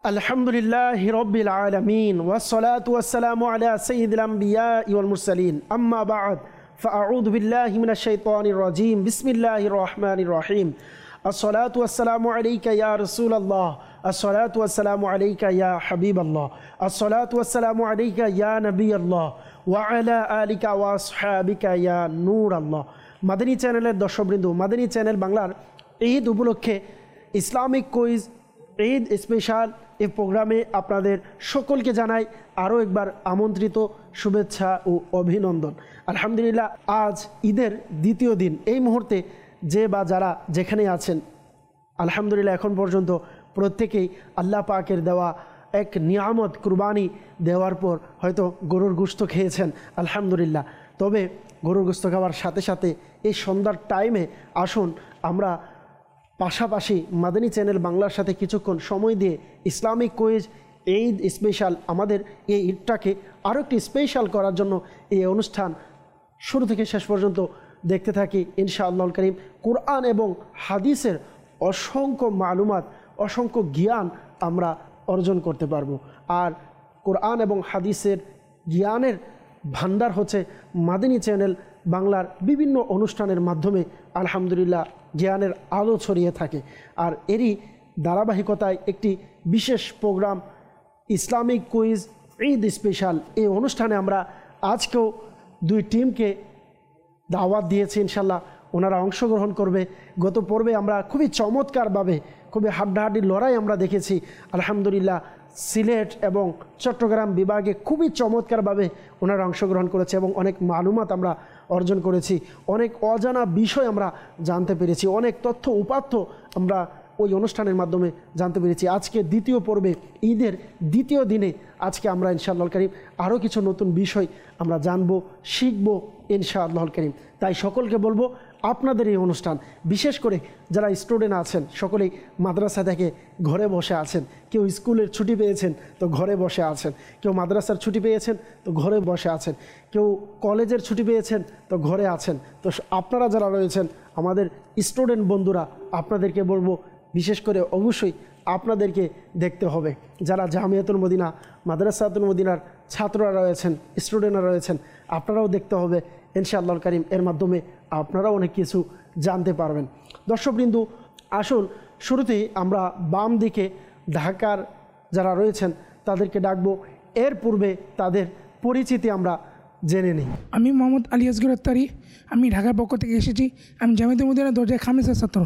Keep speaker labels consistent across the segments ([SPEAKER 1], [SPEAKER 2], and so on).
[SPEAKER 1] আলহামদুলিল্লাহি রাব্বিল আলামিন ওয়াসসালাতু ওয়াসসালামু আলা সাইয়্যিদিল আমবিয়াই ওয়াল মুরসালিন আম্মা বা'দ ফাআউযু বিল্লাহি মিনাশ শাইতানির রাজীম বিসমিল্লাহির রহমানির রহিম আসসালাতু ওয়াসসালামু আলাইকা ইয়া রাসূলুল্লাহ আসসালাতু ওয়াসসালামু আলাইকা ইয়া হাবিবাল্লাহ আসসালাতু ওয়াসসালামু আলাইকা ইয়া নবিয়াল্লাহ ওয়া আলা আলিকা ওয়া আসহাবিকা ইয়া নূরাল্লাহ। মাদানী চ্যানেলের দর্শকবৃন্দ, মাদানী চ্যানেল বাংলার ঈদ উপলক্ষে ইসলামিক কুইজ ঈদ স্পেশাল এই প্রোগ্রামে আপনাদের সকলকে জানাই আরও একবার আমন্ত্রিত শুভেচ্ছা ও অভিনন্দন। আলহামদুলিল্লাহ, আজ ঈদের দ্বিতীয় দিন। এই মুহূর্তে যে বা যারা যেখানে আছেন, আলহামদুলিল্লাহ এখন পর্যন্ত প্রত্যেকেই আল্লাহ পাকের দেওয়া এক নিয়ামত কুরবানি দেওয়ার পর হয়তো গরুর গোশত খেয়েছেন, আলহামদুলিল্লাহ। তবে গরুর গোশত খাওয়ার সাথে সাথে এই সন্ধ্যার টাইমে আসুন আমরা পাশাপাশি মাদানী চ্যানেল বাংলার সাথে কিছুক্ষণ সময় দিয়ে ইসলামিক কুইজ ঈদ স্পেশাল আমাদের এই ঈদটাকে আরও একটি স্পেশাল করার জন্য এই অনুষ্ঠান শুরু থেকে শেষ পর্যন্ত দেখতে থাকি ইনশাআল্লাহুল কারীম। কোরআন এবং হাদিসের অসংখ্য মালুমাত, অসংখ্য জ্ঞান আমরা অর্জন করতে পারবো। আর কোরআন এবং হাদিসের জ্ঞানের ভান্ডার হচ্ছে মাদানী চ্যানেল বাংলার বিভিন্ন অনুষ্ঠানের মাধ্যমে আলহামদুলিল্লাহ জ্ঞানের আলো ছড়িয়ে থাকে। আর এরই ধারাবাহিকতায় একটি বিশেষ programme Islamic quiz Eid special, এই অনুষ্ঠানে আমরা আজকেও দুই টিমকে দাওয়াত দিয়েছি, ইনশাল্লাহ ওনারা অংশগ্রহণ করবে। গত পর্বে আমরা খুবই চমৎকারভাবে খুবই হাড্ডাহাড্ডি লড়াই আমরা দেখেছি। আলহামদুলিল্লাহ সিলেট এবং চট্টগ্রাম বিভাগে খুবই চমৎকারভাবে ওনারা অংশগ্রহণ করেছে এবং অনেক মালুমাত আমরা অর্জন করেছি, অনেক অজানা বিষয় আমরা জানতে পেরেছি, অনেক তথ্য উপাত্ত আমরা ওই অনুষ্ঠানের মাধ্যমে জানতে পেরেছি। আজকে দ্বিতীয় পর্বে ঈদের দ্বিতীয় দিনে আজকে আমরা ইনশাআল্লাহুল কারীম আরও কিছু নতুন বিষয় আমরা জানবো, শিখবো ইনশাআল্লাহুল কারীম। তাই সকলকে বলবো আপনাদের এই অনুষ্ঠান, বিশেষ করে যারা স্টুডেন্ট আছেন সকলেই মাদ্রাসা থেকে ঘরে বসে আছেন, কেউ স্কুলের ছুটি পেয়েছেন তো ঘরে বসে আছেন, কেউ মাদ্রাসার ছুটি পেয়েছেন তো ঘরে বসে আছেন, কেউ কলেজের ছুটি পেয়েছেন তো ঘরে আছেন। তো আপনারা যারা রয়েছেন আমাদের স্টুডেন্ট বন্ধুরা, আপনাদেরকে বলবো বিশেষ করে অবশ্যই আপনাদেরকে দেখতে হবে। যারা জামিয়াতুল মদিনা মাদ্রাসাতুল মদিনার ছাত্ররা রয়েছেন, স্টুডেন্টরা রয়েছেন, আপনারাও দেখতে হবে ইনশাআল্লাহুল কারীম। এর মাধ্যমে আপনারাও অনেক কিছু জানতে পারবেন। দর্শকবৃন্দ, আসুন শুরুতেই আমরা বাম দিকে ঢাকার যারা রয়েছেন তাদেরকে ডাকবো। এর পূর্বে তাদের পরিচিতি আমরা জেনে নিই।
[SPEAKER 2] আমি মোহাম্মদ আলী আসগর আত্তারি, আমি ঢাকার পক্ষ থেকে এসেছি। আমি জামিয়াতুল মদিনা দরজায় খামেসের ছাত্র।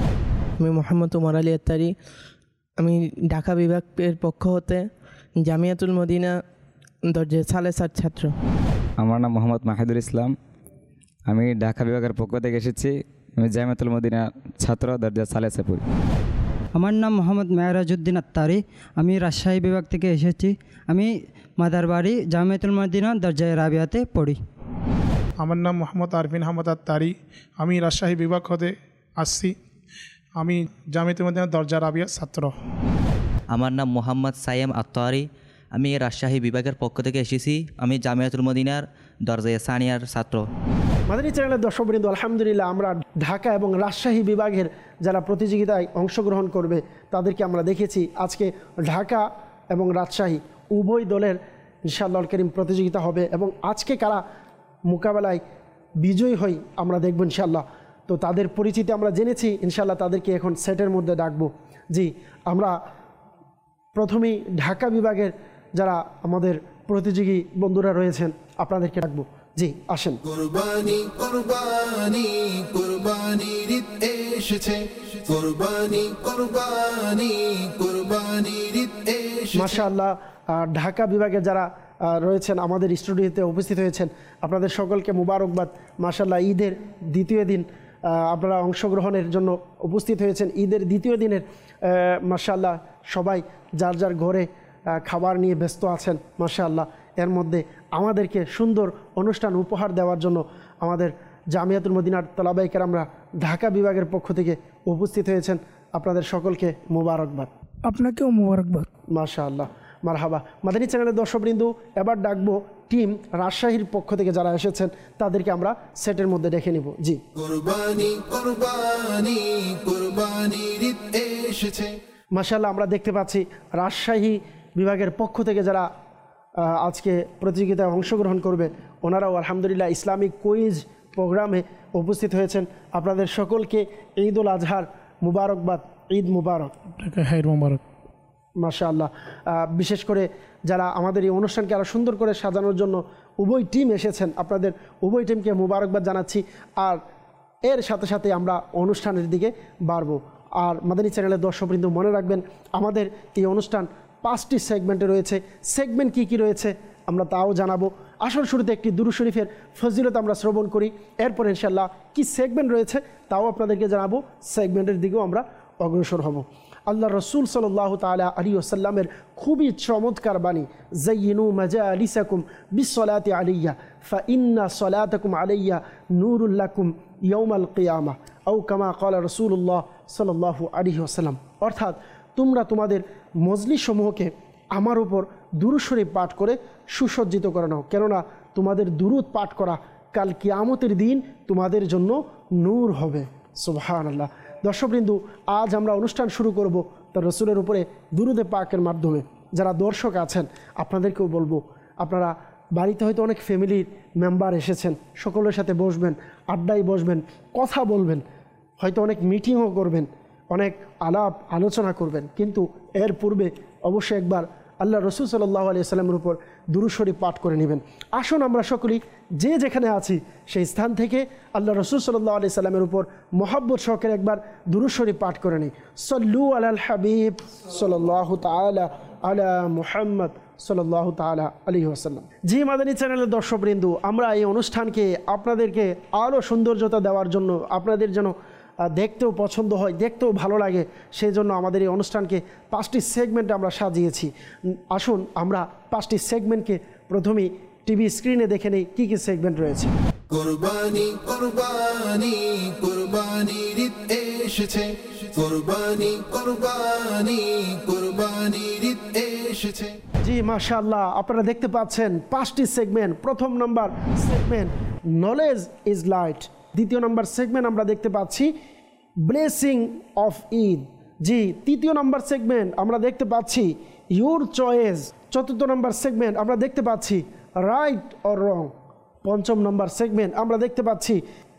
[SPEAKER 3] আমি মোহাম্মদ উমর আলী আত্তারি, আমি ঢাকা বিভাগের পক্ষ হতে জামিয়াতুল মদিনা দরজায় সালেসার ছাত্র।
[SPEAKER 4] আমার নাম মোহাম্মদ মাহিদুল ইসলাম, আমি ঢাকা বিভাগের পক্ষ থেকে এসেছি। আমি জামিয়াতুল মদিনা ছাত্র, দরজা সালেসে পড়ি।
[SPEAKER 5] আমার নাম মোহাম্মদ মেহরাজউদ্দিন আত্তারি, আমি রাজশাহী বিভাগ থেকে এসেছি। আমি মাদারবাড়ি জামিয়াতুল মদিনা দরজায় রাবিয়াতে পড়ি।
[SPEAKER 6] আমার নাম মোহাম্মদ আরফিন আহমদ আত্তারি, আমি রাজশাহী বিভাগ হতে আসছি। আমি জামিয়াতুল মদিনা দরজা রাবিয়া ছাত্র।
[SPEAKER 7] আমার নাম মোহাম্মদ সাইম আত্তারি, আমি রাজশাহী বিভাগের পক্ষ থেকে এসেছি। আমি জামিয়াতুল মদিনার দরজায়ে সানিয়ার ছাত্র।
[SPEAKER 1] মাদানী চ্যানেলের দর্শকবৃন্দ, আলহামদুলিল্লাহ আমরা ঢাকা এবং রাজশাহী বিভাগের যারা প্রতিযোগিতায় অংশগ্রহণ করবে তাদেরকে আমরা দেখেছি। আজকে ঢাকা এবং রাজশাহী উভয় দলের ইনশাআল্লাহুল কারীম প্রতিযোগিতা হবে এবং আজকে কারা মোকাবেলায় বিজয়ী হই আমরা দেখব ইনশাআল্লাহ। তো তাদের পরিচিতি আমরা জেনেছি, ইনশাআল্লাহ তাদেরকে এখন সেটের মধ্যে ডাকবো। জি, আমরা প্রথমেই ঢাকা বিভাগের যারা আমাদের প্রতিযোগী বন্ধুরা রয়েছেন আপনাদেরকে ডাকবো। জি আসেন।
[SPEAKER 8] কুরবানি কুরবানি কুরবানির ঈদ এসেছে, কুরবানি কুরবানি কুরবানির ঈদ এসেছে।
[SPEAKER 1] মাশাআল্লাহ, ঢাকা বিভাগের যারা রয়েছেন আমাদের স্টুডিওতে উপস্থিত হয়েছেন আপনাদের সকলকে মুবারকবাদ। মাশাআল্লাহ, ঈদের দ্বিতীয় দিন আপনারা অংশগ্রহণের জন্য উপস্থিত হয়েছেন। ঈদের দ্বিতীয় দিনের মাশাআল্লাহ সবাই যার যার ঘরে খাবার নিয়ে ব্যস্ত আছেন মাশাআল্লাহ। এর মধ্যে আমাদেরকে সুন্দর অনুষ্ঠান উপহার দেওয়ার জন্য আমাদের জামিয়াতুল মদিনার তলাবায়ে কেরামরা ঢাকা বিভাগের পক্ষ থেকে উপস্থিত হয়েছেন। আপনাদের সকলকে মুবারকবাদ।
[SPEAKER 2] আপনাকেও মুবারকবাদ।
[SPEAKER 1] মাশাআল্লাহ, মারহাবা। মাদানী চ্যানেলের দর্শকবৃন্দ, এবার ডাকবো টিম রাজশাহীর পক্ষ থেকে যারা এসেছেন তাদেরকে আমরা সেটের মধ্যে দেখে নিব। জি,
[SPEAKER 8] কুরবানি কুরবানি কুরবানির ঈদ এসেছে।
[SPEAKER 1] মাশাআল্লাহ, আমরা দেখতে পাচ্ছি রাজশাহী বিভাগের পক্ষ থেকে যারা আজকে প্রতিযোগিতায় অংশগ্রহণ করবে ওনারাও আলহামদুলিল্লাহ ইসলামিক কুইজ প্রোগ্রামে উপস্থিত হয়েছেন। আপনাদের সকলকে ঈদ উল আজহার মুবারকবাদ, ঈদ মুবারক।
[SPEAKER 6] হ্যাঁ, মুবারক।
[SPEAKER 1] মাশাআল্লাহ, বিশেষ করে যারা আমাদের এই অনুষ্ঠানকে আরও সুন্দর করে সাজানোর জন্য উভয় টিম এসেছেন, আপনাদের উভয় টিমকে মুবারকবাদ জানাচ্ছি। আর এর সাথে সাথে আমরা অনুষ্ঠানের দিকে বাড়ব। আর মাদানী চ্যানেলের দর্শকবৃন্দ মনে রাখবেন, আমাদের এই অনুষ্ঠান 5টি সেগমেন্টে রয়েছে। সেগমেন্ট কি কি রয়েছে আমরা তাও জানাবো। আসল শুরুতে একটি দুরূদ শরীফের ফজিলত আমরা শ্রবণ করি, এরপর ইনশাআল্লাহ কি সেগমেন্ট রয়েছে তাও আপনাদেরকে জানাবো। সেগমেন্টের দিকেও আমরা অগ্রসর হব। আল্লাহ রসুল সাল্লাল্লাহু তাআলা আলাইহি ওয়াসাল্লামের খুবই চমৎকার বাণী, যায়িনু মাজালিসাকুম বিসসালাতি আলাইয়া ফাইন্না সালাতাকুম আলাইয়া নূরুল লাকুম ইয়াউমাল কিয়ামা আও কামা ক্বালা রাসূলুল্লাহ সাল্লাল্লাহু আলাইহি ওয়াসাল্লাম। অর্থাৎ তোমরা তোমাদের মজলিসসমূহকে আমার উপর দুরূদ শরীফ পাঠ করে সুসজ্জিত করে নাও, কেননা তোমাদের দুরূদ পাঠ করা কাল কিয়ামতের দিন তোমাদের জন্য নূর হবে। সুবহানাল্লাহ। দর্শকবৃন্দু, আজ আমরা অনুষ্ঠান শুরু করব তার রসুলের উপরে দুরূদে পাকের মাধ্যমে। যারা দর্শক আছেন আপনাদেরকেও বলবো, আপনারা বাড়িতে হয়তো অনেক ফ্যামিলির মেম্বার এসেছেন, সকলের সাথে বসবেন, আড্ডায় বসবেন, কথা বলবেন, হয়তো অনেক মিটিংও করবেন, অনেক আলাপ আলোচনা করবেন, কিন্তু এর পূর্বে অবশ্যই একবার আল্লাহ রসুল সাল্লাল্লাহু আলাইহি ওয়াসাল্লামের উপর দুরূদ শরীফ পাঠ করে নেবেন। আসুন আমরা সকলেই যে যেখানে আছি সেই স্থান থেকে আল্লাহ রসুল সাল্লাল্লাহু আলাইহি ওয়াসাল্লামের উপর মহব্বত সহকারে একবার দুরূদ শরীফ পাঠ করে নিই। সল্লু আলাল হাবিব সাল্লাল্লাহু তাআলা আলা মুহাম্মদ সাল্লাল্লাহু তাআলা আলাইহি ওয়াসাল্লাম। জি মাদানী চ্যানেলের দর্শকবৃন্দ, আমরা এই অনুষ্ঠানকে আপনাদেরকে আরও সৌন্দর্যতা দেওয়ার জন্য, আপনাদের যেন দেখতেও পছন্দ হয়, দেখতেও ভালো লাগে, সেই জন্য আমাদের এই অনুষ্ঠানকে 5টি সেগমেন্টে আমরা সাজিয়েছি। আসুন আমরা 5টি সেগমেন্টকে প্রথমেই টিভি স্ক্রিনে দেখে নেই কী কী সেগমেন্ট রয়েছে।
[SPEAKER 8] কুরবানি কুরবানি কুরবানির ঈদ এসেছে, কুরবানি কুরবানি কুরবানির ঈদ এসেছে।
[SPEAKER 1] জি মাশাআল্লাহ, আপনারা দেখতে পাচ্ছেন 5টি সেগমেন্ট। প্রথম number segment knowledge is light. দ্বিতীয় নম্বর সেগমেন্ট আমরা দেখতে পাচ্ছি ব্লেসিং অফ ঈদ। জি, তৃতীয় নম্বর সেগমেন্ট আমরা দেখতে পাচ্ছি ইউর চয়েস। চতুর্থ নম্বর সেগমেন্ট আমরা দেখতে পাচ্ছি রাইট অর রং। পঞ্চম নম্বর সেগমেন্ট আমরা দেখতে পাচ্ছি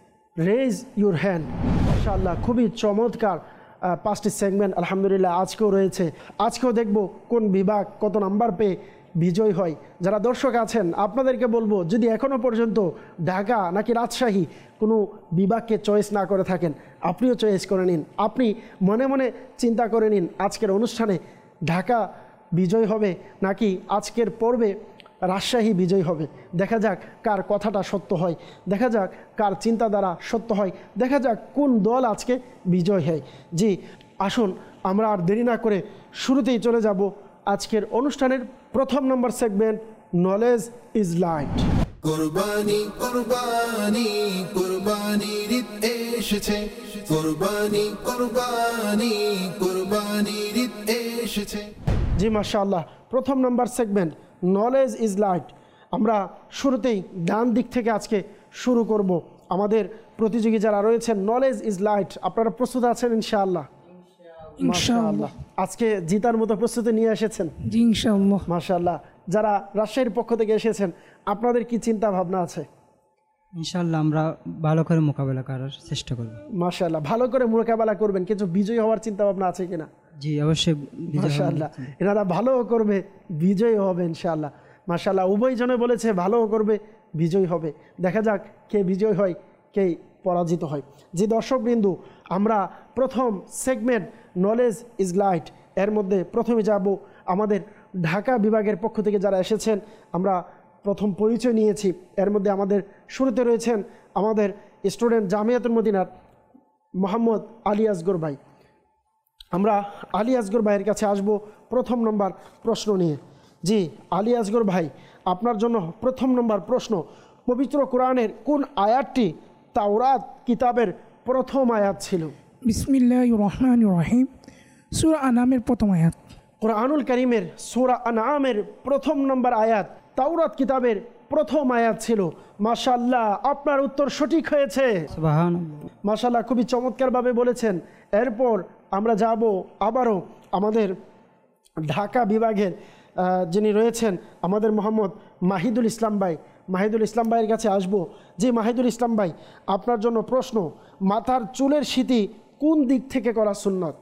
[SPEAKER 1] রেজ ইউর হ্যান্ড। মাশাআল্লাহ, খুবই চমৎকার 5টি সেগমেন্ট আলহামদুলিল্লাহ আজকেও রয়েছে। আজকেও দেখব কোন বিভাগ কত নাম্বার পেয়ে বিজয় হয়। যারা দর্শক আছেন আপনাদেরকে বলবো, যদি এখনও পর্যন্ত ঢাকা নাকি রাজশাহী কোনো বিভাগকে চয়েস না করে থাকেন, আপনিও চয়েস করে নিন। আপনি মনে মনে চিন্তা করে নিন আজকের অনুষ্ঠানে ঢাকা বিজয় হবে নাকি আজকের পর্বে রাজশাহী বিজয় হবে। দেখা যাক কার কথাটা সত্য হয়, দেখা যাক কার চিন্তাধারা সত্য হয়, দেখা যাক কোন দল আজকে বিজয় হয়। জি, আসুন আমরা আর দেরি না করে শুরুতেই চলে যাব আজকের অনুষ্ঠানের প্রথম নম্বর সেগমেন্ট নলেজ ইজ লাইট।
[SPEAKER 8] কুরবানি কুরবানি কুরবানির ঈদ এসেছে, কুরবানি কুরবানি কুরবানির ঈদ এসেছে।
[SPEAKER 1] জি মাশাআল্লাহ, প্রথম নম্বর সেগমেন্ট নলেজ ইজ লাইট। আমরা শুরুতেই ডান দিক থেকে আজকে শুরু করব। আমাদের প্রতিযোগী যারা রয়েছেন নলেজ ইজ লাইট, আপনারা প্রস্তুত আছেন ইনশাআল্লাহ? মাশাআল্লাহ, আজকে জিতার মতো প্রস্তুতি নিয়ে এসেছেন।
[SPEAKER 2] জি ইনশাআল্লাহ।
[SPEAKER 1] মাশাআল্লাহ, যারা রাজশাহীর পক্ষ থেকে এসেছেন আপনাদের কি চিন্তা ভাবনা আছে?
[SPEAKER 5] ইনশাআল্লাহ আমরা ভালো করে মোকাবেলা করার চেষ্টা করব।
[SPEAKER 1] মাশাআল্লাহ, ভালো করে মোকাবেলা করবেন, কিছু বিজয়ী হওয়ার চিন্তা ভাবনা আছে কিনা?
[SPEAKER 5] জি অবশ্যই।
[SPEAKER 1] মাশাআল্লাহ, এনারা ভালোও করবে, বিজয়ী হবে ইনশাআল্লাহ। মাশাআল্লাহ, উভয়জনে বলেছে ভালোও করবে, বিজয়ী হবে। দেখা যাক কে বিজয় হয়, কে পরাজিত হয়। যে দর্শকবৃন্দু, আমরা প্রথম সেগমেন্ট নলেজ ইজ লাইট এর মধ্যে প্রথমে যাব আমাদের ঢাকা বিভাগের পক্ষ থেকে যারা এসেছেন। আমরা প্রথম পরিচয় নিয়েছি, এর মধ্যে আমাদের শুরুতে রয়েছেন আমাদের স্টুডেন্ট জামিয়াতুল মদিনার মোহাম্মদ আলী আসগর ভাই। আমরা আলী আসগর ভাইয়ের কাছে আসব প্রথম নম্বর প্রশ্ন নিয়ে। জি আলী আসগর ভাই, আপনার জন্য প্রথম নম্বর প্রশ্ন, পবিত্র কোরআনের কোন আয়াতটি তাওরাত কিতাবের প্রথম আয়াত ছিল?
[SPEAKER 2] বিসমিল্লাহির রহমানির রহিম, সূরা আনামের প্রথম আয়াত।
[SPEAKER 1] কোরআনুল কারীমের সূরা আনআমের প্রথম নম্বর আয়াত তাওরাত কিতাবের প্রথম আয়াত ছিল। মাশাআল্লাহ, আপনার উত্তর সঠিক হয়েছে।
[SPEAKER 5] সুবহানাল্লাহ।
[SPEAKER 1] মাশাআল্লাহ, খুবই চমৎকারভাবে বলেছেন। এরপর আমরা যাব আবারও আমাদের ঢাকা বিভাগের যিনি রয়েছেন আমাদের মোহাম্মদ মাহিদুল ইসলাম ভাই, মাহিদুল ইসলাম ভাইয়ের কাছে আসব। জি মাহিদুল ইসলাম ভাই, আপনার জন্য প্রশ্ন, মাথার চুলের সিঁথি কোন দিক থেকে করা সুন্নত?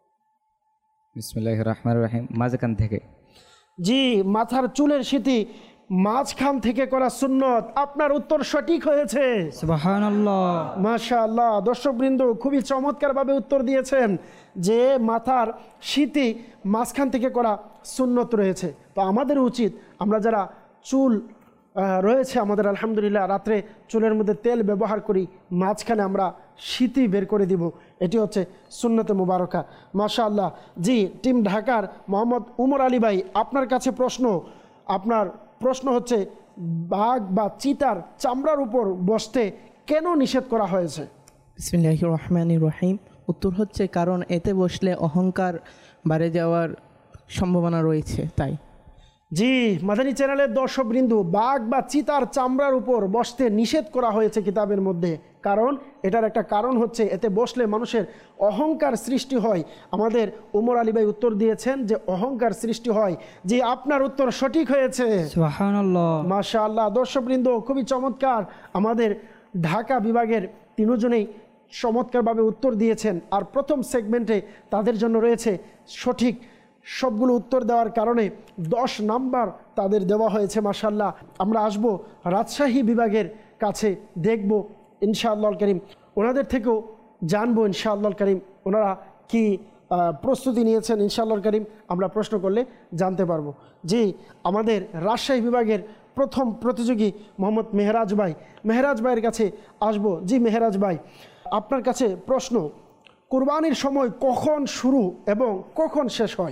[SPEAKER 4] বিসমিল্লাহির রহমানির রহিম, মাঝখান থেকে।
[SPEAKER 1] জি, মাথার চুলের সিঁথি মাঝখান থেকে করা সুন্নত। আপনার উত্তর সঠিক হয়েছে,
[SPEAKER 5] সুবহানাল্লাহ,
[SPEAKER 1] মাশাআল্লাহ। দর্শকবৃন্দ খুবই চমৎকারভাবে উত্তর দিয়েছেন যে মাথার সিঁথি মাঝখান থেকে করা সুন্নত রয়েছে। তো আমাদের উচিত, আমরা যারা চুল রয়েছে আমাদের আলহামদুলিল্লাহ, রাত্রে চুলের মধ্যে তেল ব্যবহার করি, মাঝখানে আমরা সিঁথি বের করে দিব, এটি হচ্ছে সুন্নতে মুবারকা, মাশাআল্লাহ। জি টিম ঢাকার মোহাম্মদ উমর আলী ভাই, আপনার কাছে প্রশ্ন। আপনার প্রশ্ন হচ্ছে, বাঘ বা চিতার চামড়ার উপর বসতে কেন নিষেধ করা হয়েছে?
[SPEAKER 3] বিসমিল্লাহির রহমানির রহিম। উত্তর হচ্ছে কারণ এতে বসলে অহংকার বাড়ে যাওয়ার সম্ভাবনা রয়েছে, তাই।
[SPEAKER 1] জি মাদানী চ্যানেলের দর্শকবৃন্দ, বাঘ বা চিতার চামড়ার উপর বসতে নিষেধ করা হয়েছে কিতাবের মধ্যে, কারণ এটার একটা কারণ হচ্ছে এতে বসলে মানুষের অহংকার সৃষ্টি হয়। আমাদের উমর আলী ভাই উত্তর দিয়েছেন যে অহংকার সৃষ্টি হয়। জি আপনার উত্তর সঠিক হয়েছে,
[SPEAKER 5] সুবহানাল্লাহ,
[SPEAKER 1] মাশাআল্লাহ। দর্শকবৃন্দ খুবই চমৎকার, আমাদের ঢাকা বিভাগের তিনজনেই চমৎকারভাবে উত্তর দিয়েছেন। আর প্রথম সেগমেন্টে তাদের জন্য রয়েছে সঠিক সবগুলো উত্তর দেওয়ার কারণে 10 নাম্বার তাদের দেওয়া হয়েছে, মাশাআল্লাহ। আমরা আসব রাজশাহী বিভাগের কাছে, দেখব ইনশাআল্লাহ করিম, ওনাদের থেকেও জানবো ইনশাআল্লাহ করিম ওনারা কি প্রস্তুতি নিয়েছেন। ইনশাআল্লাহ করিম আমরা প্রশ্ন করলে জানতে পারবো। জি আমাদের রাজশাহী বিভাগের প্রথম প্রতিযোগী মোহাম্মদ মেহরাজ ভাই, মেহরাজ ভাইয়ের কাছে আসব। জি মেহরাজ ভাই, আপনার কাছে প্রশ্ন, কুরবানির সময় কখন শুরু এবং কখন শেষ হয়?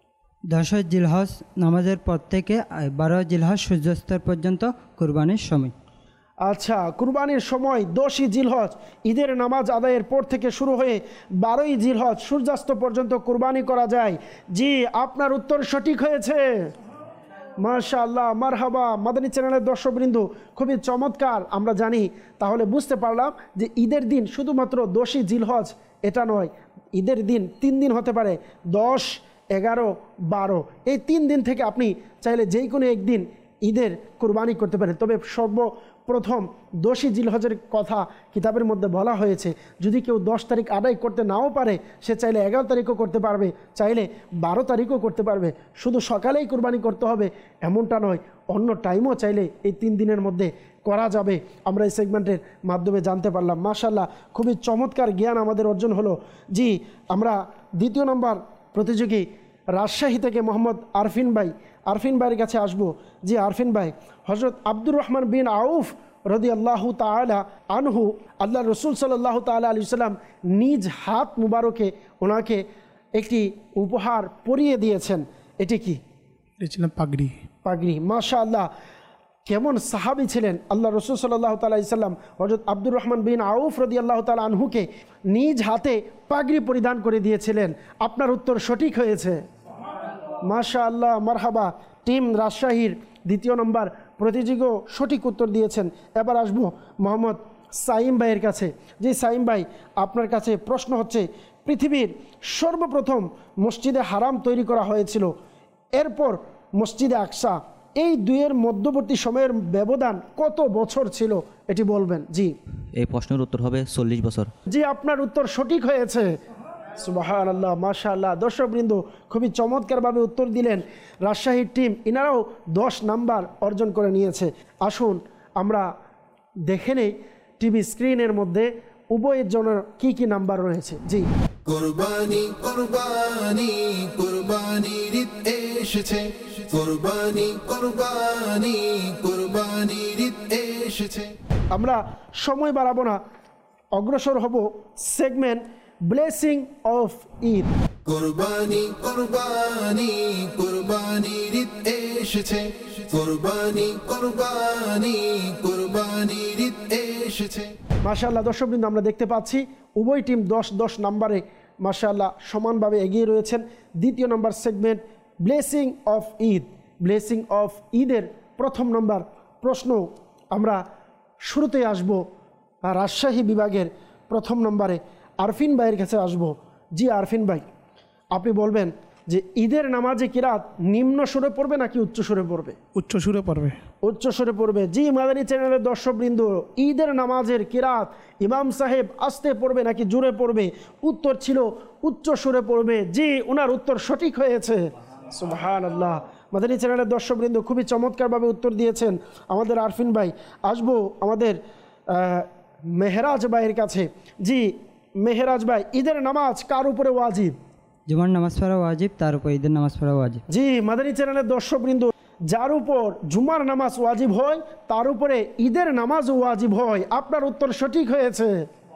[SPEAKER 5] 10 জিলহজ নামাজের পর থেকে 12 জিলহজ সূর্যাস্ত পর্যন্ত কুরবানির সময়।
[SPEAKER 1] আচ্ছা, কুরবানির সময় 10ই জিলহজ ঈদের নামাজ আদায়ের পর থেকে শুরু হয়ে 12ই জিলহজ সূর্যাস্ত পর্যন্ত কুরবানি করা যায়। জি আপনার উত্তর সঠিক হয়েছে, মাশাআল্লাহ, মারহাবা। মাদানী চ্যানেলের দর্শকবৃন্দ খুবই চমৎকার। আমরা জানি, তাহলে বুঝতে পারলাম যে ঈদের দিন শুধুমাত্র 10ই জিলহজ এটা নয়, ঈদের দিন 3 দিন হতে পারে, 10, 11, 12, এই 3 দিন থেকে আপনি চাইলে যেই কোনো একদিন ঈদের কুরবানি করতে পারেন। তবে সর্বপ্রথম 10ই জিলহজের কথা কিতাবের মধ্যে বলা হয়েছে। যদি কেউ 10 তারিখ আদায় করতে নাও পারে, সে চাইলে 11 তারিখও করতে পারবে, চাইলে 12 তারিখও করতে পারবে। শুধু সকালেই কুরবানি করতে হবে এমনটা নয়, অন্য টাইমও চাইলে এই 3 দিনের মধ্যে করা যাবে। আমরা এই সেগমেন্টের মাধ্যমে জানতে পারলাম, মাশাআল্লাহ, খুবই চমৎকার জ্ঞান আমাদের অর্জন হলো। জি আমরা দ্বিতীয় নম্বর প্রতিযোগী রাজশাহী থেকে মোহাম্মদ আরফিন ভাই, আরফিন ভাইয়ের কাছে আসবো। জি আরফিন ভাই, হজরত আব্দুর রহমান বিন আউফ রাদিয়াল্লাহু তাআলা আনহু, আল্লাহ রসুল সাল্লাল্লাহু তাআলা আলাইহি সাল্লাম নিজ হাত মুবারকে ওনাকে একটি উপহার পরিয়ে দিয়েছেন, এটি কি?
[SPEAKER 6] এটি ছিলেন পাগড়ি।
[SPEAKER 1] পাগড়ি, মাশাআল্লাহ। কেমন সাহাবী ছিলেন আল্লাহ রসুল সাল্লাল্লাহু তাআলা আলাইহি সাল্লাম হজরত আব্দুর রহমান বিন আউফ রাদিয়াল্লাহু তাআলা আনহুকে নিজ হাতে পাগড়ি পরিধান করে দিয়েছিলেন। আপনার উত্তর সঠিক হয়েছে, মাশাআল্লাহ, মারহাবা। টিম রাজশাহীর দ্বিতীয় নম্বর প্রতিযোগীও সঠিক উত্তর দিয়েছেন। এবার আসবো মোহাম্মদ সাইম ভাইয়ের কাছে। জি সাইম ভাই, আপনার কাছে প্রশ্ন হচ্ছে, পৃথিবীর সর্বপ্রথম মসজিদে হারাম তৈরি করা হয়েছিল, এরপর মসজিদে আকসা, এই দুইয়ের মধ্যবর্তী সময়ের ব্যবধান কত বছর ছিল এটি বলবেন? জি
[SPEAKER 7] এই প্রশ্নের উত্তর হবে 40 বছর।
[SPEAKER 1] জি আপনার উত্তর সঠিক হয়েছে, সুবহানাল্লাহ, মাশাআল্লাহ। দর্শকবৃন্দ খুবই চমৎকারভাবে উত্তর দিলেন। রাজশাহীর টিম ইনারাও 10 নাম্বার অর্জন করে নিয়েছে। আসুন আমরা দেখে নেই টিভি স্ক্রিনের মধ্যে উভয়ের জন্য কি কি নাম্বার রয়েছে। জি
[SPEAKER 8] কুরবানি কুরবানি কুরবানির ঈদ এসেছে, কুরবানি কুরবানি কুরবানির ঈদ এসেছে।
[SPEAKER 1] আমরা সময় বাড়াবো না, অগ্রসর হব সেগমেন্ট ব্লেসিং অফ ঈদ।
[SPEAKER 8] কুরবানি কুরবানি কুরবানির ঈদ এসেছে, কুরবানি কুরবানি কুরবানির ঈদ এসেছে।
[SPEAKER 1] মাশাআল্লাহ দর্শকবৃন্দ, আমরা দেখতে পাচ্ছি উভয় টিম 10-10 নাম্বারে মাশাআল্লাহ সমানভাবে এগিয়ে রয়েছেন। দ্বিতীয় নম্বর segment blessing of Eid, blessing of ঈদের প্রথম নম্বর প্রশ্ন আমরা শুরুতে আসব রাজশাহী বিভাগের প্রথম নম্বরে আরফিন ভাইয়ের কাছে আসব। জি আরফিন ভাই, আপনি বলবেন যে ঈদের নামাজে কিরাত নিম্ন সুরে পড়বে নাকি উচ্চ সুরে পড়বে?
[SPEAKER 6] উচ্চ সুরে পড়বে।
[SPEAKER 1] উচ্চ সুরে পড়বে। জি মাদানী চ্যানেলের দর্শকবৃন্দ, ঈদের নামাজের কিরাত ইমাম সাহেব আস্তে পড়বে নাকি জোরে পড়বে? উত্তর ছিল উচ্চ সুরে পড়বে। জি, ওনার উত্তর সঠিক হয়েছে। সুবহানাল্লাহ। মাদানী চ্যানেলের দর্শকবৃন্দ খুবই চমৎকারভাবে উত্তর দিয়েছেন আমাদের আরফিন ভাই। আসবো আমাদের মেহরাজ ভাইয়ের কাছে। জি মেহরাজ ভাই, ঈদের নামাজ কার উপরে ওয়াজিব?
[SPEAKER 5] জুমার নামাজ পড়া ওয়াজিব, তার উপর ঈদের নামাজ পড়া ওয়াজিব।
[SPEAKER 1] জি মাদানী চ্যানেলের দর্শকবৃন্দ, যার উপর জুমার নামাজ ওয়াজিব হয় তার উপরে ঈদের নামাজও ওয়াজিব হয়। আপনার উত্তর সঠিক হয়েছে,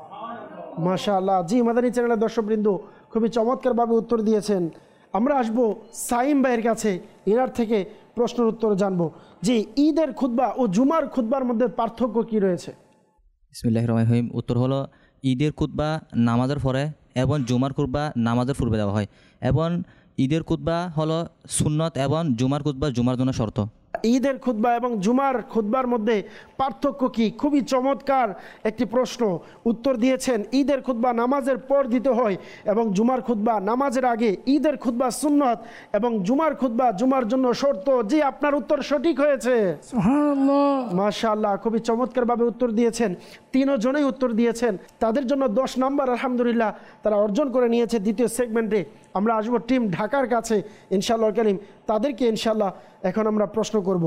[SPEAKER 1] মাশাআল্লাহ। জি মাদানী চ্যানেলের দর্শকবৃন্দ খুবই চমৎকারভাবে উত্তর দিয়েছেন। আমরা আসবো সাইম ভাইয়ের কাছে, এনার থেকে প্রশ্নের উত্তর জানবো। জি, ঈদের খুতবা ও জুমার খুতবার মধ্যে পার্থক্য কি রয়েছে?
[SPEAKER 7] বিসমিল্লাহির রহমানির রহিম। উত্তর হলো ঈদের খুতবা নামাজের পরে এবং জুমার খুতবা নামাজের পূর্বে দেওয়া হয়, এবং ঈদের খুতবা হলো সুন্নত এবং জুমার খুতবা জুমার জন্য শর্ত।
[SPEAKER 1] ঈদের খুতবা এবং জুমার খুতবার মধ্যে পার্থক্য কি? খুবই চমৎকার একটি প্রশ্ন উত্তর দিয়েছেন। ঈদের খুতবা নামাজের পর দিতে হয় এবং জুমার খুতবা নামাজের আগে। ঈদের খুতবা সুন্নত এবং জুমার খুতবা জুমার জন্য শর্ত। জি আপনার উত্তর সঠিক হয়েছে,
[SPEAKER 2] সুবহানাল্লাহ,
[SPEAKER 1] মাশাআল্লাহ। খুবই চমৎকারভাবে উত্তর দিয়েছেন, তিনজনেই উত্তর দিয়েছেন। তাদের জন্য 10 নম্বর আলহামদুলিল্লাহ তারা অর্জন করে নিয়েছে দ্বিতীয় সেগমেন্টে। আমরা আসবো টিম ঢাকার কাছে ইনশাআল্লাহ কারীম, তাদেরকে ইনশাআল্লাহ এখন আমরা প্রশ্ন করব।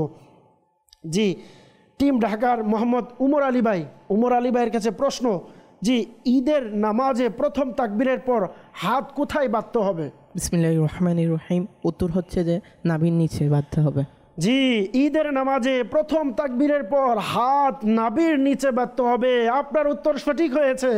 [SPEAKER 1] জি টিম ঢাকার মোহাম্মদ উমর আলী ভাই, উমর আলী ভাইয়ের কাছে প্রশ্ন। জি ঈদের নামাজে প্রথম তাকবীরের পর হাত কোথায় বাঁধতে হবে?
[SPEAKER 3] বিসমিল্লাহির রহমানির রহিম। উত্তর হচ্ছে যে নাভির নিচে বাঁধতে হবে।
[SPEAKER 1] জি ঈদের নামাজে প্রথম তাকবীরের পর হাত নাভির নিচে বাঁধতে হবে। আপনার উত্তর সঠিক হয়েছে,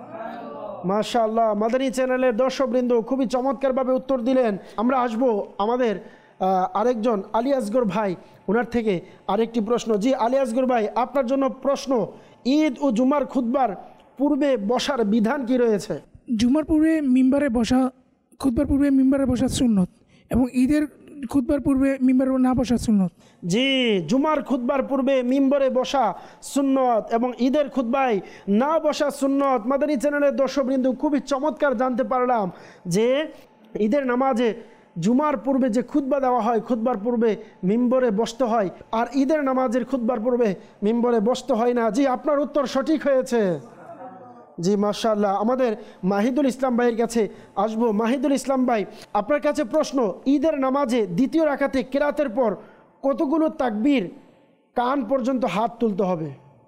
[SPEAKER 1] মাশাআল্লাহ। মাদানী চ্যানেলের দর্শকবৃন্দ খুবই চমৎকারভাবে উত্তর দিলেন। আমরা আসবো আমাদের আরেকজন আলী আসগর ভাই, ওনার থেকে আরেকটি প্রশ্ন। জি আলী আসগর ভাই, আপনার জন্য প্রশ্ন, ঈদ ও জুমার খুতবার পূর্বে বসার বিধান কি রয়েছে?
[SPEAKER 2] জুমার পূর্বে মিম্বারে বসা, খুতবার পূর্বে মিম্বারে বসা সুন্নত, এবং ঈদের খুতবার পূর্বে মিম্বারে না বসা সুন্নত।
[SPEAKER 1] জি জুমার খুতবার পূর্বে মিম্বরে বসা সুন্নত এবং ঈদের খুতবায় না বসা সুন্নত। মাদানী চ্যানেলের দর্শকবৃন্দ খুবই চমৎকার জানতে পারলাম যে ঈদের নামাজে জুমার পূর্বে যে খুতবা দেওয়া হয়, খুতবার পূর্বে মিম্বরে বসতে হয়, আর ঈদের নামাজের খুতবার পূর্বে মিম্বরে বসতে হয় না। জি আপনার উত্তর সঠিক হয়েছে, জি মাশাআল্লাহ। আমাদের মাহিদুল ইসলাম ভাইয়ের কাছে আসবো। মাহিদুল ইসলাম ভাই, আপনার কাছে প্রশ্ন, ঈদের নামাজে দ্বিতীয় রাকাতে কিরাতের পর কতগুলো তাকবীর কান পর্যন্ত হাত তুলতে হবে?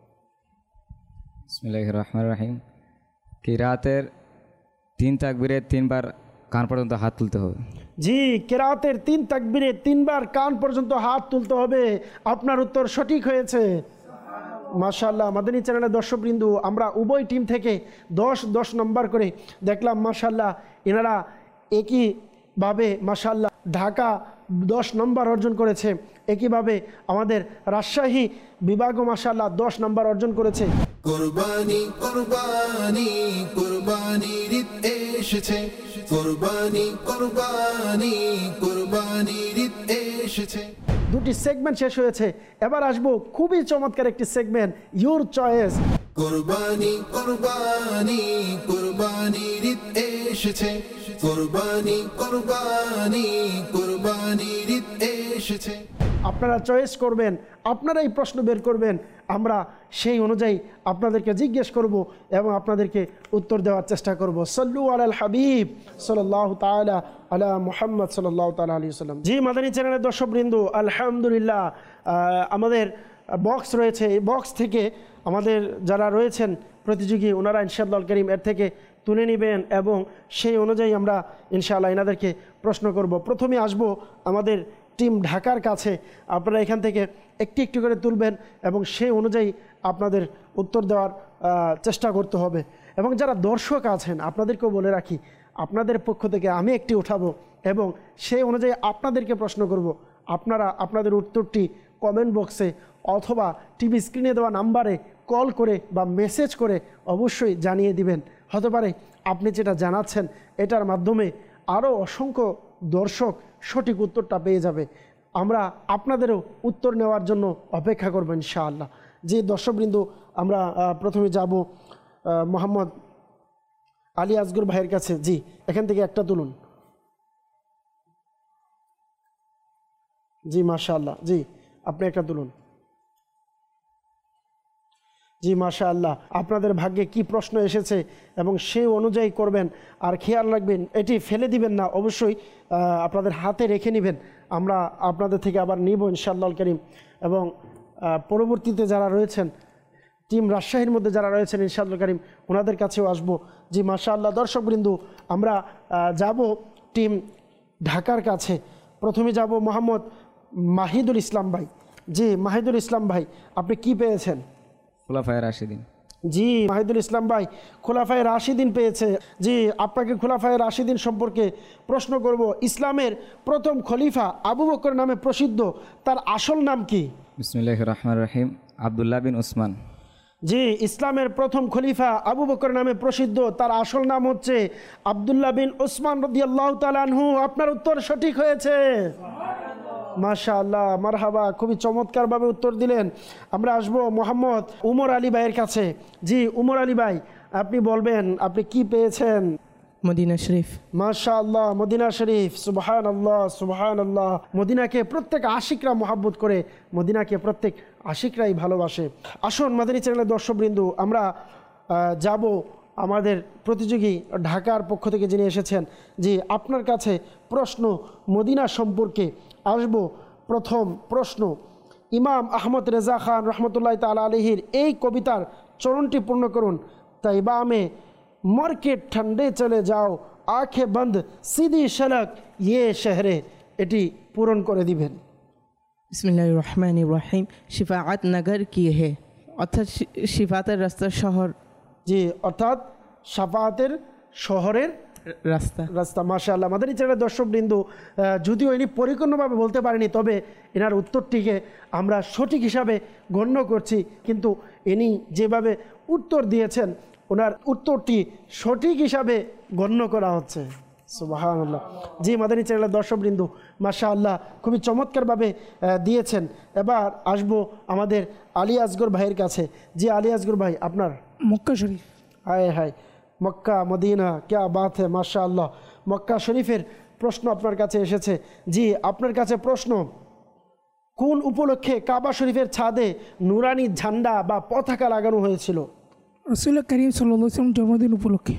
[SPEAKER 4] বিসমিল্লাহির রহমানির রহিম। কিরাতের 3 তাকবীরে 3 বার কান পর্যন্ত হাত তুলতে হবে।
[SPEAKER 1] জি কিরাতের 3 তাকবীরে 3 বার কান পর্যন্ত হাত তুলতে হবে। আপনার উত্তর সঠিক হয়েছে, মাশাআল্লাহ। মাদানী চ্যানেলের দর্শকবৃন্দ, আমরা উভয় টিম থেকে 10 নম্বর করে দেখলাম। মাশাআল্লাহ এনারা একইভাবে মাশাআল্লাহ ঢাকা 10 নম্বর অর্জন করেছে, একইভাবে আমাদের রাজশাহী বিভাগও মাশাআল্লাহ 10 নম্বর অর্জন করেছে।
[SPEAKER 8] কুরবানি কুরবানি কুরবানির ঈদ এসেছে, কুরবানি কুরবানি কুরবানির ঈদ এসেছে।
[SPEAKER 1] 2টি সেগমেন্ট শেষ হয়েছে, এবার আসবো খুবই চমৎকার একটি সেগমেন্ট, ইউর চয়েস।
[SPEAKER 8] কুরবানি কুরবানি কুরবানির ঈদ এসেছে, কুরবানি কুরবানি কুরবানির ঈদ এসেছে।
[SPEAKER 1] আপনারা চয়েস করবেন, আপনারাই প্রশ্ন বের করবেন, আমরা সেই অনুযায়ী আপনাদেরকে জিজ্ঞেস করব এবং আপনাদেরকে উত্তর দেওয়ার চেষ্টা করব। সাল্লু আলাল হাবিব সাল্লাল্লাহু তাআলা আলা মুহাম্মদ সাল্লাল্লাহু তাআলা আলাইহি ওয়াসাল্লাম। জি মাদানী চ্যানেলের দর্শকবৃন্দ, আলহামদুলিল্লাহ আমাদের বক্স রয়েছে, এই বক্স থেকে আমাদের যারা রয়েছেন প্রতিযোগী, ওনারা ইনশাআল্লাহ কারীম এর থেকে তুলে নেবেন এবং সেই অনুযায়ী আমরা ইনশাআল্লাহ এনাদেরকে প্রশ্ন করব। প্রথমে আসবো আমাদের টিম ঢাকার কাছে। আপনারা এখান থেকে একটি একটি করে তুলবেন এবং সেই অনুযায়ী আপনাদের উত্তর দেওয়ার চেষ্টা করতে হবে। এবং যারা দর্শক আছেন আপনাদেরকেও বলে রাখি, আপনাদের পক্ষ থেকে আমি একটি উঠাবো এবং সেই অনুযায়ী আপনাদেরকে প্রশ্ন করব। আপনারা আপনাদের উত্তরটি কমেন্ট বক্সে অথবা টিভি স্ক্রিনে দেওয়া নাম্বারে কল করে বা মেসেজ করে অবশ্যই জানিয়ে দিবেন। হতে পারে আপনি যেটা জানাচ্ছেন এটার মাধ্যমে আরও অসংখ্য দর্শক সঠিক উত্তরটা পেয়ে যাবে। আমরা আপনাদেরও উত্তর নেওয়ার জন্য অপেক্ষা করব ইনশাআল্লাহ। যে দর্শকবৃন্দ, আমরা প্রথমে যাব মোহাম্মদ আলী আসগর ভাইয়ের কাছে। জি এখান থেকে একটা তুলুন। জি মাশাআল্লাহ, জি আপনি একটা তুলুন। জি মাশাআল্লাহ, আপনাদের ভাগ্যে কি প্রশ্ন এসেছে এবং সেই অনুযায়ী করবেন। আর খেয়াল রাখবেন এটি ফেলে দিবেন না, অবশ্যই আপনাদের হাতে রেখে নেবেন। আমরা আপনাদের থেকে আবার নিব ইনশাআল্লাহ করিম। এবং পরবর্তীতে যারা রয়েছেন টিম রাজশাহীর মধ্যে যারা রয়েছেন ইনশাআল্লাহ করিম ওনাদের কাছেও আসবো। জি মাশাআল্লাহ, দর্শকবৃন্দু আমরা যাব টিম ঢাকার কাছে। প্রথমে যাব মোহাম্মদ মাহিদুল ইসলাম ভাই। জি মাহিদুল ইসলাম ভাই, আপনি কি পেয়েছেন?
[SPEAKER 4] খোলাফায়ে রাশিদিন।
[SPEAKER 1] জি মাহিদুল ইসলাম ভাই খোলাফায়ে রাশিদিন পেয়েছে। জি আপনাকে খোলাফায়ে রাশিদিন সম্পর্কে প্রশ্ন করব। ইসলামের প্রথম খলিফা আবু বকর নামে প্রসিদ্ধ, তার আসল নাম কি?
[SPEAKER 4] বিসমিল্লাহির রহমানির রহিম, আব্দুল্লাহ বিন উসমান।
[SPEAKER 1] জি ইসলামের প্রথম খলিফা আবু বকর নামে প্রসিদ্ধ, তার আসল নাম হচ্ছে আব্দুল্লাহ বিন উসমান রাদিয়াল্লাহু তাআলা আনহু। আপনার উত্তর সঠিক হয়েছে, মাশাআল্লাহ, মারহাবা, খুবই চমৎকারভাবে উত্তর দিলেন। আমরা আসবো মোহাম্মদ উমর আলী ভাইয়ের কাছে। জি উমর আলী ভাই, আপনি বলবেন আপনি কি পেয়েছেন?
[SPEAKER 3] মদিনা শরীফ।
[SPEAKER 1] মাশাআল্লাহ, মদিনা শরীফ। সুবহানাল্লাহ সুবহানাল্লাহ। মদিনাকে প্রত্যেক আশিকরা মহাব্বত করে, মদিনাকে প্রত্যেক আশিকরাই ভালোবাসে। আসুন মাদানী চ্যানেলের দর্শকবৃন্দু আমরা যাব আমাদের প্রতিযোগী ঢাকার পক্ষ থেকে যিনি এসেছেন। জি আপনার কাছে প্রশ্ন মদিনা সম্পর্কে আসবো। প্রথম প্রশ্ন, ইমাম আহমদ রেজা খান রহমতুল্লাহ তাআলা আলাইহির এই কবিতার চরণটি পূর্ণ করুন। তাইবা में मर के ठंडे चले जाओ आंखें बंद सीधी सड़क ये शहरे, এটি পূরণ করে দিবেন।
[SPEAKER 3] বিসমিল্লাহির রহমানির রহিম, শিফাআত নগর কি হে, অর্থাৎ শিফাতের রাস্তার শহর।
[SPEAKER 1] জি অর্থাৎ শাফাআতের শহরের রাস্তা। মাশাআল্লাহ, মাদানী চ্যানেলের দর্শকবৃন্দু যদিও ইনি পরিপূর্ণভাবে বলতে পারেনি, তবে এনার উত্তরটিকে আমরা সঠিক হিসাবে গণ্য করছি। কিন্তু ইনি যেভাবে উত্তর দিয়েছেন ওনার উত্তরটি সঠিক হিসাবে গণ্য করা হচ্ছে। সুবহানাল্লাহ। জি মাদানী চ্যানেলের দর্শকবৃন্দু মাশাআল্লাহ খুবই চমৎকারভাবে দিয়েছেন। এবার আসবো আমাদের আলী আসগর ভাইয়ের কাছে। জি আলী আসগর ভাই, আপনার?
[SPEAKER 2] মক্কা শরীফ।
[SPEAKER 1] হায় হায়, মক্কা মদিনা, ক্যা বাত হ্যাঁ, মাশাআল্লাহ। মক্কা শরীফের প্রশ্ন আপনার কাছে এসেছে। জি আপনার কাছে প্রশ্ন, কোন উপলক্ষে কাবা শরীফের ছাদে নুরানি ঝান্ডা বা পতাকা লাগানো হয়েছিল?
[SPEAKER 2] রসুল করিম সাল্লাল্লাহু আলাইহি ওয়াসাল্লাম জন্মদিন উপলক্ষে।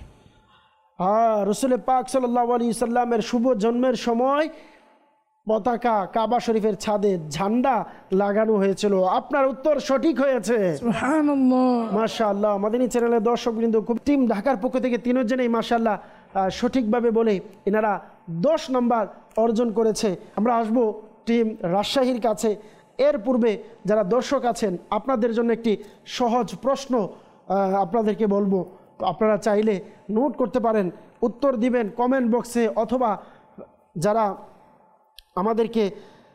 [SPEAKER 1] রসুল পাক সাল্লাল্লাহু আলাইহি সাল্লামের শুভ জন্মের সময় পতাকা কাবা শরীফের ছাদে ঝান্ডা লাগানো হয়েছিল। আপনার উত্তর সঠিক হয়েছে,
[SPEAKER 2] সুবহানাল্লাহ,
[SPEAKER 1] মাশাআল্লাহ। মাদানী চ্যানেলের দর্শকবৃন্দ খুব টিম ঢাকার পক্ষ থেকে তিনজনেই মাশাআল্লাহ সঠিকভাবে বলে এনারা 10 নম্বর অর্জন করেছে। আমরা আসবো টিম রাজশাহীর কাছে। এর পূর্বে যারা দর্শক আছেন আপনাদের জন্য একটি সহজ প্রশ্ন আপনাদেরকে বলবো, তো আপনারা চাইলে নোট করতে পারেন, উত্তর দিবেন কমেন্ট বক্সে, অথবা যারা আমাদেরকে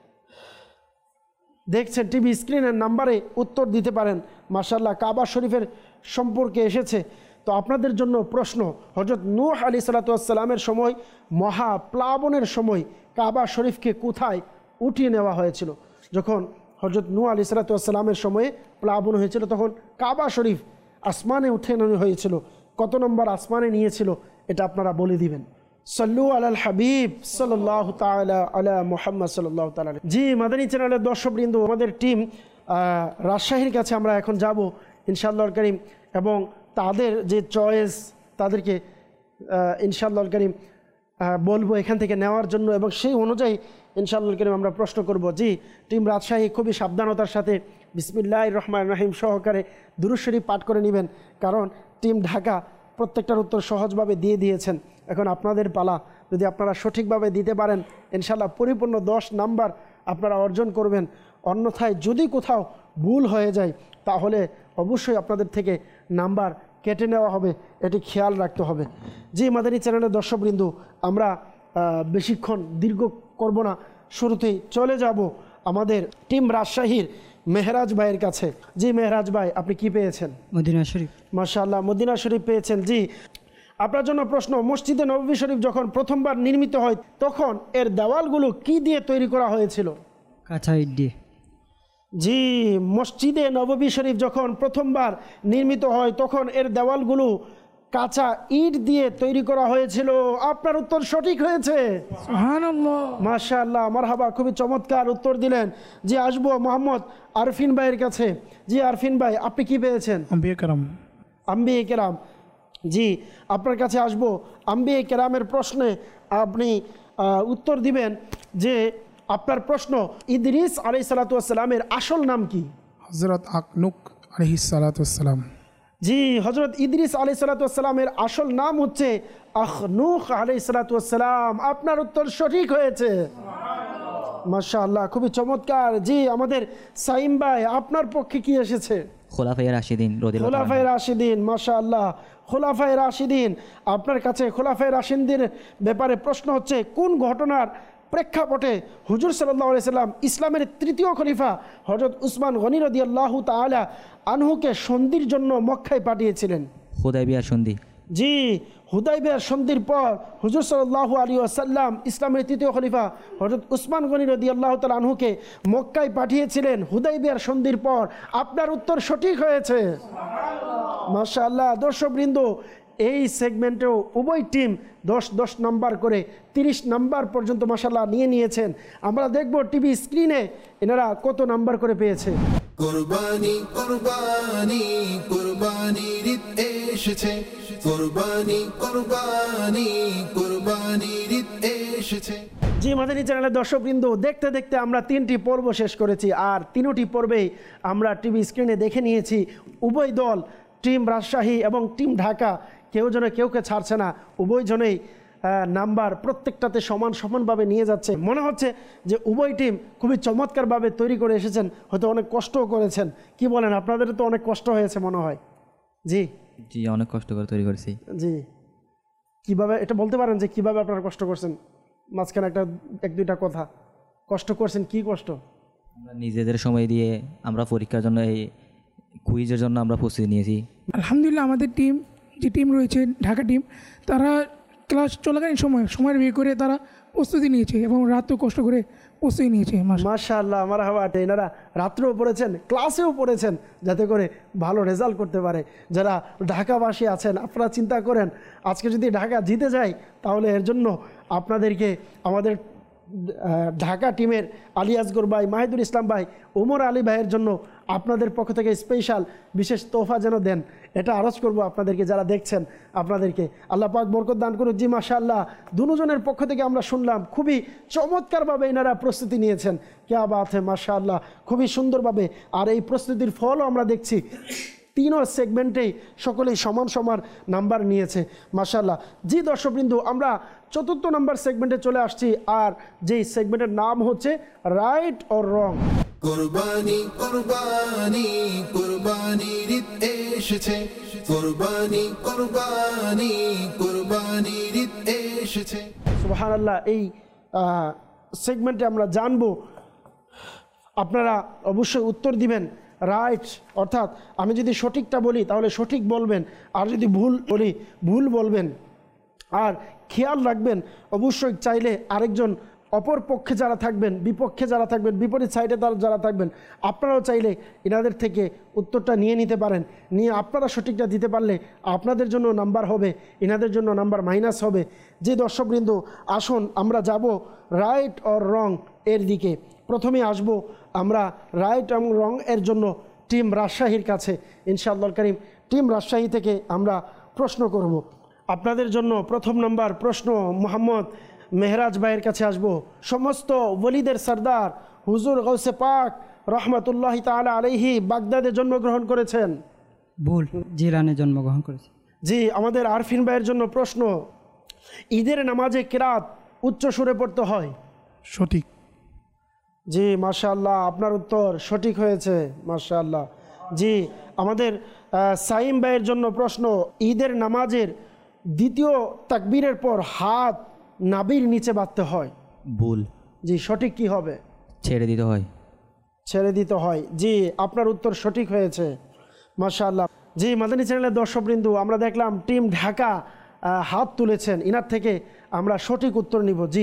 [SPEAKER 1] দেখছেন টিভি স্ক্রিনের নাম্বারে উত্তর দিতে পারেন। মাশাআল্লাহ কাবা শরীফের সম্পর্কে এসেছে, তো আপনাদের জন্য প্রশ্ন, হযরত নূহ আলাইহিস সালাতু ওয়াস সালামের সময় মহাপ্লাবনের সময় কাবা শরীফকে কোথায় উঠিয়ে নেওয়া হয়েছিল? যখন হযরত নূহ আলাইহিস সালাতু ওয়াস সালামের সময়ে প্লাবন হয়েছিল তখন কাবা শরীফ আসমানে উঠে নেওয়া হয়েছিল। কত নম্বর আসমানে নিয়েছিল এটা আপনারা বলে দিবেন। সাল্লু আলাল হাবিব সাল্লাল্লাহু তাআলা আলা মুহাম্মদ সাল্লাল্লাহু তাআলা। জি মাদানী চ্যানেলের দর্শকবৃন্দ, আমাদের টিম রাজশাহীর কাছে আমরা এখন যাব ইনশাআল্লাহুল কারীম, এবং তাদের যে চয়েস তাদেরকে ইনশাআল্লাহুল কারীম বলবো এখান থেকে নেওয়ার জন্য, এবং সেই অনুযায়ী ইনশাআল্লাহুল কারীম আমরা প্রশ্ন করব। জি টিম রাজশাহী খুবই সাবধানতার সাথে বিসমিল্লাহির রহমানির রহিম সহকারে দুরূদ শরীফ পাঠ করে নেবেন, কারণ টিম ঢাকা প্রত্যেকটার উত্তর সহজভাবে দিয়ে দিয়েছেন। এখন আপনাদের পালা, যদি আপনারা সঠিকভাবে দিতে পারেন ইনশাআল্লাহ পরিপূর্ণ 10 নাম্বার আপনারা অর্জন করবেন। অন্যথায় যদি কোথাও ভুল হয়ে যায় তাহলে অবশ্যই আপনাদের থেকে নাম্বার কেটে নেওয়া হবে, এটি খেয়াল রাখতে হবে। জি মাদানী চ্যানেলের দর্শকবৃন্দ, আমরা বেশিক্ষণ দীর্ঘ করব না, শুরুতেই চলে যাব আমাদের টিম রাজশাহীর মেহরাজ ভাইয়ের কাছে। জি মেহরাজ ভাই, আপনি কি পেয়েছেন?
[SPEAKER 5] মদিনা শরীফ।
[SPEAKER 1] মাশাআল্লাহ মদিনা শরীফ পেয়েছেন। জি আপনার জন্য প্রশ্ন, মসজিদে নববী শরীফ যখন প্রথমবার নির্মিত হয় তখন এর দেওয়ালগুলো কি দিয়ে তৈরি করা হয়েছিল?
[SPEAKER 5] কাঁচা ইট দিয়ে।
[SPEAKER 1] জি মসজিদে নববী শরীফ যখন প্রথমবার নির্মিত হয় তখন এর দেওয়ালগুলো কাঁচা ইট দিয়ে তৈরি করা হয়েছিল। আপনার উত্তর সঠিক হয়েছে।
[SPEAKER 2] সুবহানাল্লাহ।
[SPEAKER 1] মাশাআল্লাহ, মারহাবা, খুবই চমৎকার উত্তর দিলেন। জি, আসবো মোহাম্মদ আরফিন ভাইয়ের কাছে। জি আরফিন ভাই, আপনি কি পেয়েছেন?
[SPEAKER 6] আম্বিয়া কেরাম।
[SPEAKER 1] আম্বিয়ে কেরাম, জি আপনার কাছে আসবো। আম্বিয়ে কেরামের প্রশ্নে আপনি উত্তর দিবেন যে আপনার প্রশ্ন, ইদ্রিস আলাইহিস সালাতু ওয়াস সালামের আসল নাম কি?
[SPEAKER 6] হযরত আকনুক আলাইহিস সালাতু ওয়াস সালাম।
[SPEAKER 1] জি, হযরত ইদ্রিস আলাইহিস সালাতু ওয়াস সালামের আসল নাম হচ্ছে আখনুক আলাইহিস সালাতু ওয়াস সালাম। আপনার উত্তর সঠিক হয়েছে। মাশাআল্লাহ, খুবই চমৎকার। জি, আমাদের সাইম ভাই, আপনার পক্ষে কি এসেছে?
[SPEAKER 7] খোলাফায়ে রাশিদিন রাদিয়াল্লাহু তাআলা।
[SPEAKER 1] খোলাফায়ে রাশিদিন, মাশাআল্লাহ, খোলাফায়ে রাশিদিন। আপনার কাছে খোলাফায়ে রাশিদিনের ব্যাপারে প্রশ্ন হচ্ছে, কোন ঘটনার প্রেক্ষাপটে হুজুর সাল্লাল্লাহু আলাইহি সাল্লাম ইসলামের তৃতীয় খলিফা হযরত উসমান গনি রাদিয়াল্লাহু তাআলা আনহুকে সন্ধির জন্য মক্কায় পাঠিয়েছিলেন?
[SPEAKER 7] হুদায়বিয়ার সন্ধি।
[SPEAKER 1] জি, হুদায়বিয়ার সন্ধির পর হুজুর সাল্লাল্লাহু আলাইহি ওয়াসাল্লাম ইসলামের তৃতীয় খলিফা হযরত উসমান গনি রাদিয়াল্লাহু তাআলা আনহুকে মক্কায় পাঠিয়েছিলেন হুদায়বিয়ার সন্ধির পর। আপনার উত্তর সঠিক হয়েছে। মাশাআল্লাহ, দর্শকবৃন্দ, এই সেগমেন্টেও উভয় টিম 10 নাম্বার করে 30 নাম্বার পর্যন্ত মাশাআল্লাহ নিয়েছেন। আমরা দেখব টিভি স্ক্রিনে এনারা কত নাম্বার করে পেয়েছে।
[SPEAKER 8] কুরবানি কুরবানি কুরবানির ঈদ এসেছে, কুরবানি কুরবানি কুরবানির ঈদ এসেছে।
[SPEAKER 1] জি, মাদানী চ্যানেলের দর্শকবৃন্দ, দেখতে দেখতে আমরা 3টি পর্ব শেষ করেছি। আর 3টি পর্বেই আমরা টিভি স্ক্রিনে দেখে নিয়েছি উভয় দল, টিম রাজশাহী এবং টিম ঢাকা, কেউ যেন কেউকে ছাড়ছে না। উভয়জনেই নাম্বার প্রত্যেকটাতে সমানভাবে নিয়ে যাচ্ছে। মনে হচ্ছে যে উভয় টিম খুবই চমৎকারভাবে তৈরি করে এসেছেন, হয়তো অনেক কষ্টও করেছেন। কি বলেন, আপনাদের তো অনেক কষ্ট হয়েছে মনে হয়? জি
[SPEAKER 7] জি, অনেক কষ্ট করে তৈরি করেছি।
[SPEAKER 1] জি, কিভাবে এটা বলতে পারেন যে কিভাবে আপনারা কষ্ট করছেন? মাঝখানে এক দুইটা কথা কষ্ট করছেন, কি কষ্ট?
[SPEAKER 7] আমরা নিজেদের সময় দিয়ে আমরা পরীক্ষার জন্য, এই কুইজের জন্য আমরা প্রস্তুতি নিয়েছি।
[SPEAKER 2] আলহামদুলিল্লাহ, আমাদের টিম, যে টিম রয়েছে ঢাকা টিম, তারা ক্লাস চলাকালীন সময়ের বের করে তারা প্রস্তুতি নিয়েছে এবং রাতও কষ্ট করে প্রস্তুতি নিয়েছে।
[SPEAKER 1] মাশাআল্লাহ, মারহাবা। এনারা রাত্রেও পড়েছেন, ক্লাসেও পড়েছেন, যাতে করে ভালো রেজাল্ট করতে পারে। যারা ঢাকাবাসী আছেন, আপনারা চিন্তা করেন আজকে যদি ঢাকা জিতে যায়, তাহলে এর জন্য আপনাদেরকে আমাদের ঢাকা টিমের আলী আসগর ভাই, মাহিদুল ইসলাম ভাই, ওমর আলী ভাইয়ের জন্য আপনাদের পক্ষ থেকে স্পেশাল বিশেষ তোহফা যেন দেন, এটা আরজ করব আপনাদেরকে, যারা দেখছেন আপনাদেরকে। আল্লাহ পাক বরকত দান করুন। জি মাশাআল্লাহ, দুজনের পক্ষ থেকে আমরা শুনলাম খুবই চমৎকারভাবে এনারা প্রস্তুতি নিয়েছেন। ক্যা বাত হে, মাশাআল্লাহ, খুবই সুন্দরভাবে। আর এই প্রস্তুতির ফলও আমরা দেখছি, 3 সেগমেন্টেই সকলেই সমান নাম্বার নিয়েছে, মাশাআল্লাহ। জি দর্শকবৃন্দ, আমরা 4র্থ নাম্বার সেগমেন্টে চলে আসছি, আর যেই সেগমেন্টের নাম হচ্ছে রাইট অর রং।
[SPEAKER 8] কুরবানি কুরবানি কুরবানির ঈদ এসেছে, কুরবানি কুরবানি কুরবানির ঈদ এসেছে।
[SPEAKER 1] সুবহানাল্লাহ, এই সেগমেন্টে আমরা জানবো, আপনারা অবশ্যই উত্তর দিবেন রাইট, অর্থাৎ আমি যদি সঠিকটা বলি তাহলে সঠিক বলবেন, আর যদি ভুল বলি ভুল বলবেন। আর খেয়াল রাখবেন, অবশ্যই চাইলে আরেকজন অপর পক্ষে যারা থাকবেন, বিপক্ষে যারা থাকবেন, বিপরীত সাইডে যারা থাকবেন, আপনারাও চাইলে এনাদের থেকে উত্তরটা নিয়ে নিতে পারেন। নিয়ে আপনারা সঠিকটা দিতে পারলে আপনাদের জন্য নাম্বার হবে, এনাদের জন্য নাম্বার মাইনাস হবে। যে দর্শকবৃন্দ, আসুন আমরা যাব রাইট অর রং এর দিকে। প্রথমে আসব আমরা রাইট এবং রং এর জন্য টিম রাজশাহীর কাছে। ইনশাআল্লাহ করিম, টিম রাজশাহী থেকে আমরা প্রশ্ন করব। আপনাদের জন্য প্রথম নাম্বার প্রশ্ন মোহাম্মদ মেহরাজ ভাইয়ের কাছে আসব। সমস্ত ওলিদের সর্দার হুজুর গৌসে পাক রহমতুল্লাহ তাআলা আলাইহি বাগদাদে জন্মগ্রহণ করেছেন।
[SPEAKER 5] ভুল, জিলানে জন্মগ্রহণ করেছে।
[SPEAKER 1] জি, আমাদের আরফিন ভাইয়ের জন্য প্রশ্ন, ঈদের নামাজে কিরাত উচ্চ সুরে পড়তে হয়?
[SPEAKER 6] সঠিক।
[SPEAKER 1] জি মাশাআল্লাহ, আপনার উত্তর সঠিক হয়েছে, মাশাআল্লাহ। জি, আমাদের সাইম ভাইয়ের জন্য প্রশ্ন, ঈদের নামাজের দ্বিতীয় তাকবীরের পর হাত নাভির নিচে বাঁধতে হয়?
[SPEAKER 7] ভুল।
[SPEAKER 1] জি, সঠিক কি হবে?
[SPEAKER 7] ছেড়ে দিতে হয়।
[SPEAKER 1] ছেড়ে দিতে হয়। জি, আপনার উত্তর সঠিক হয়েছে, মাশাআল্লাহ। জি, মাদানী চ্যানেলের দর্শকবৃন্দ, আমরা দেখলাম টিম ঢাকা হাত তুলেছেন, ইনার থেকে আমরা সঠিক উত্তর নিব। জি,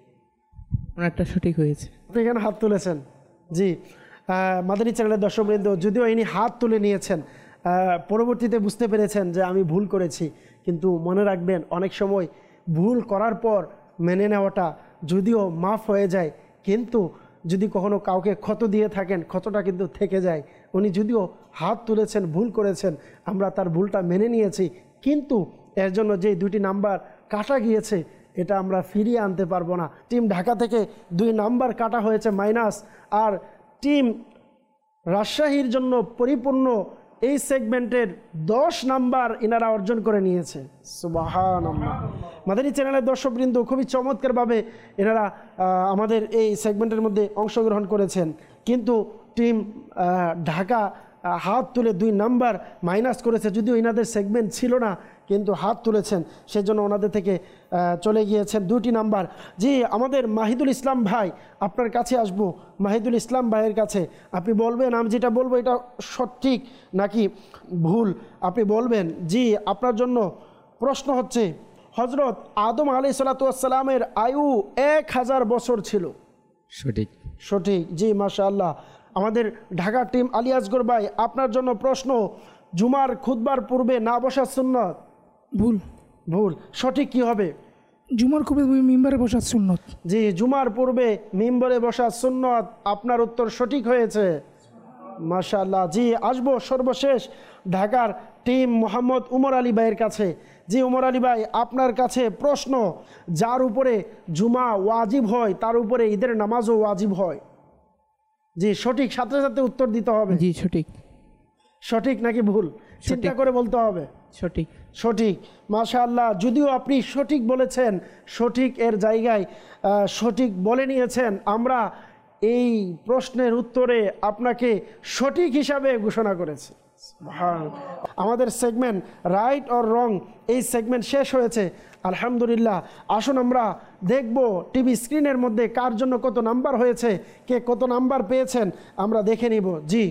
[SPEAKER 3] একটা সঠিক হয়েছে।
[SPEAKER 1] আপনি এখানে হাত তুলেছেন। জি, মাদানী চ্যানেলের দর্শকবৃন্দ, যদিও ইনি হাত তুলে নিয়েছেন, পরবর্তীতে বুঝতে পেরেছেন যে আমি ভুল করেছি, কিন্তু মনে রাখবেন অনেক সময় ভুল করার পর মেনে নেওয়াটা যদিও মাফ হয়ে যায়, কিন্তু যদি কখনো কাউকে ক্ষত দিয়ে থাকেন ক্ষতটা কিন্তু থেকে যায়। উনি যদিও হাত তুলেছেন, ভুল করেছেন, আমরা তার ভুলটা মেনে নিয়েছি, কিন্তু এর জন্য যে 2টি নাম্বার কাটা গিয়েছে এটা আমরা ফিরিয়ে আনতে পারবো না। টিম ঢাকা থেকে 2 নাম্বার কাটা হয়েছে মাইনাস, আর টিম রাজশাহীর জন্য পরিপূর্ণ এই সেগমেন্টের 10 নাম্বার এনারা অর্জন করে নিয়েছে। সুবহানাল্লাহ। মাদানী চ্যানেলের দর্শকবৃন্দ খুবই চমৎকারভাবে এনারা আমাদের এই সেগমেন্টের মধ্যে অংশগ্রহণ করেছেন, কিন্তু টিম ঢাকা হাত তুলে 2 নাম্বার মাইনাস করেছে। যদিও এনাদের সেগমেন্ট ছিল না, কিন্তু হাত তুলেছেন, সেজন্য ওনাদের থেকে চলে গিয়েছেন 2টি নাম্বার। জি, আমাদের মাহিদুল ইসলাম ভাই, আপনার কাছে আসবো। মাহিদুল ইসলাম ভাইয়ের কাছে আপনি বলবেন আমি যেটা বলবো এটা সঠিক নাকি ভুল, আপনি বলবেন। জি, আপনার জন্য প্রশ্ন হচ্ছে, হজরত আদম আলাইহিসসালামের আয়ু 1000 বছর ছিল।
[SPEAKER 4] সঠিক।
[SPEAKER 1] সঠিক। জি, মাশাআল্লাহ। আমাদের ঢাকা টিম আলী আসগর ভাই, আপনার জন্য প্রশ্ন, জুমার খুতবার পূর্বে না বসা সুন্নত।
[SPEAKER 2] ভুল।
[SPEAKER 1] ভুল। সঠিক কি হবে?
[SPEAKER 2] জুমার খুবই মিম্বারে বসার সুন্নত।
[SPEAKER 1] জি, জুমার পূর্বে মিম্বরে বসা সুন্নত। আপনার উত্তর সঠিক হয়েছে, মাশাআল্লাহ। জি, আসবো সর্বশেষ ঢাকার টিম মোহাম্মদ উমর আলী ভাইয়ের কাছে। জি, উমর আলী ভাই, আপনার কাছে প্রশ্ন, যার উপরে জুমা ওয়াজিব হয় তার উপরে ঈদের নামাজও ওয়াজিব হয়। জি, সঠিক, সাথে সাথে উত্তর দিতে হবে।
[SPEAKER 3] জি সঠিক।
[SPEAKER 1] সঠিক নাকি ভুল চিন্তা করে বলতে হবে।
[SPEAKER 3] সঠিক।
[SPEAKER 1] সঠিক, মাশাআল্লাহ। যদিও আপনি সঠিক বলেছেন, সঠিক এর জায়গায় সঠিক বলে নিয়েছেন, আমরা এই প্রশ্নের উত্তরে আপনাকে সঠিক হিসাবে ঘোষণা করেছি। আমাদের সেগমেন্ট রাইট অর রং, এই সেগমেন্ট শেষ হয়েছে আলহামদুলিল্লাহ। আসুন আমরা দেখব টিভি স্ক্রিনের মধ্যে কার জন্য কত নাম্বার হয়েছে, কে কত নাম্বার পেয়েছেন আমরা দেখে নিব। জি,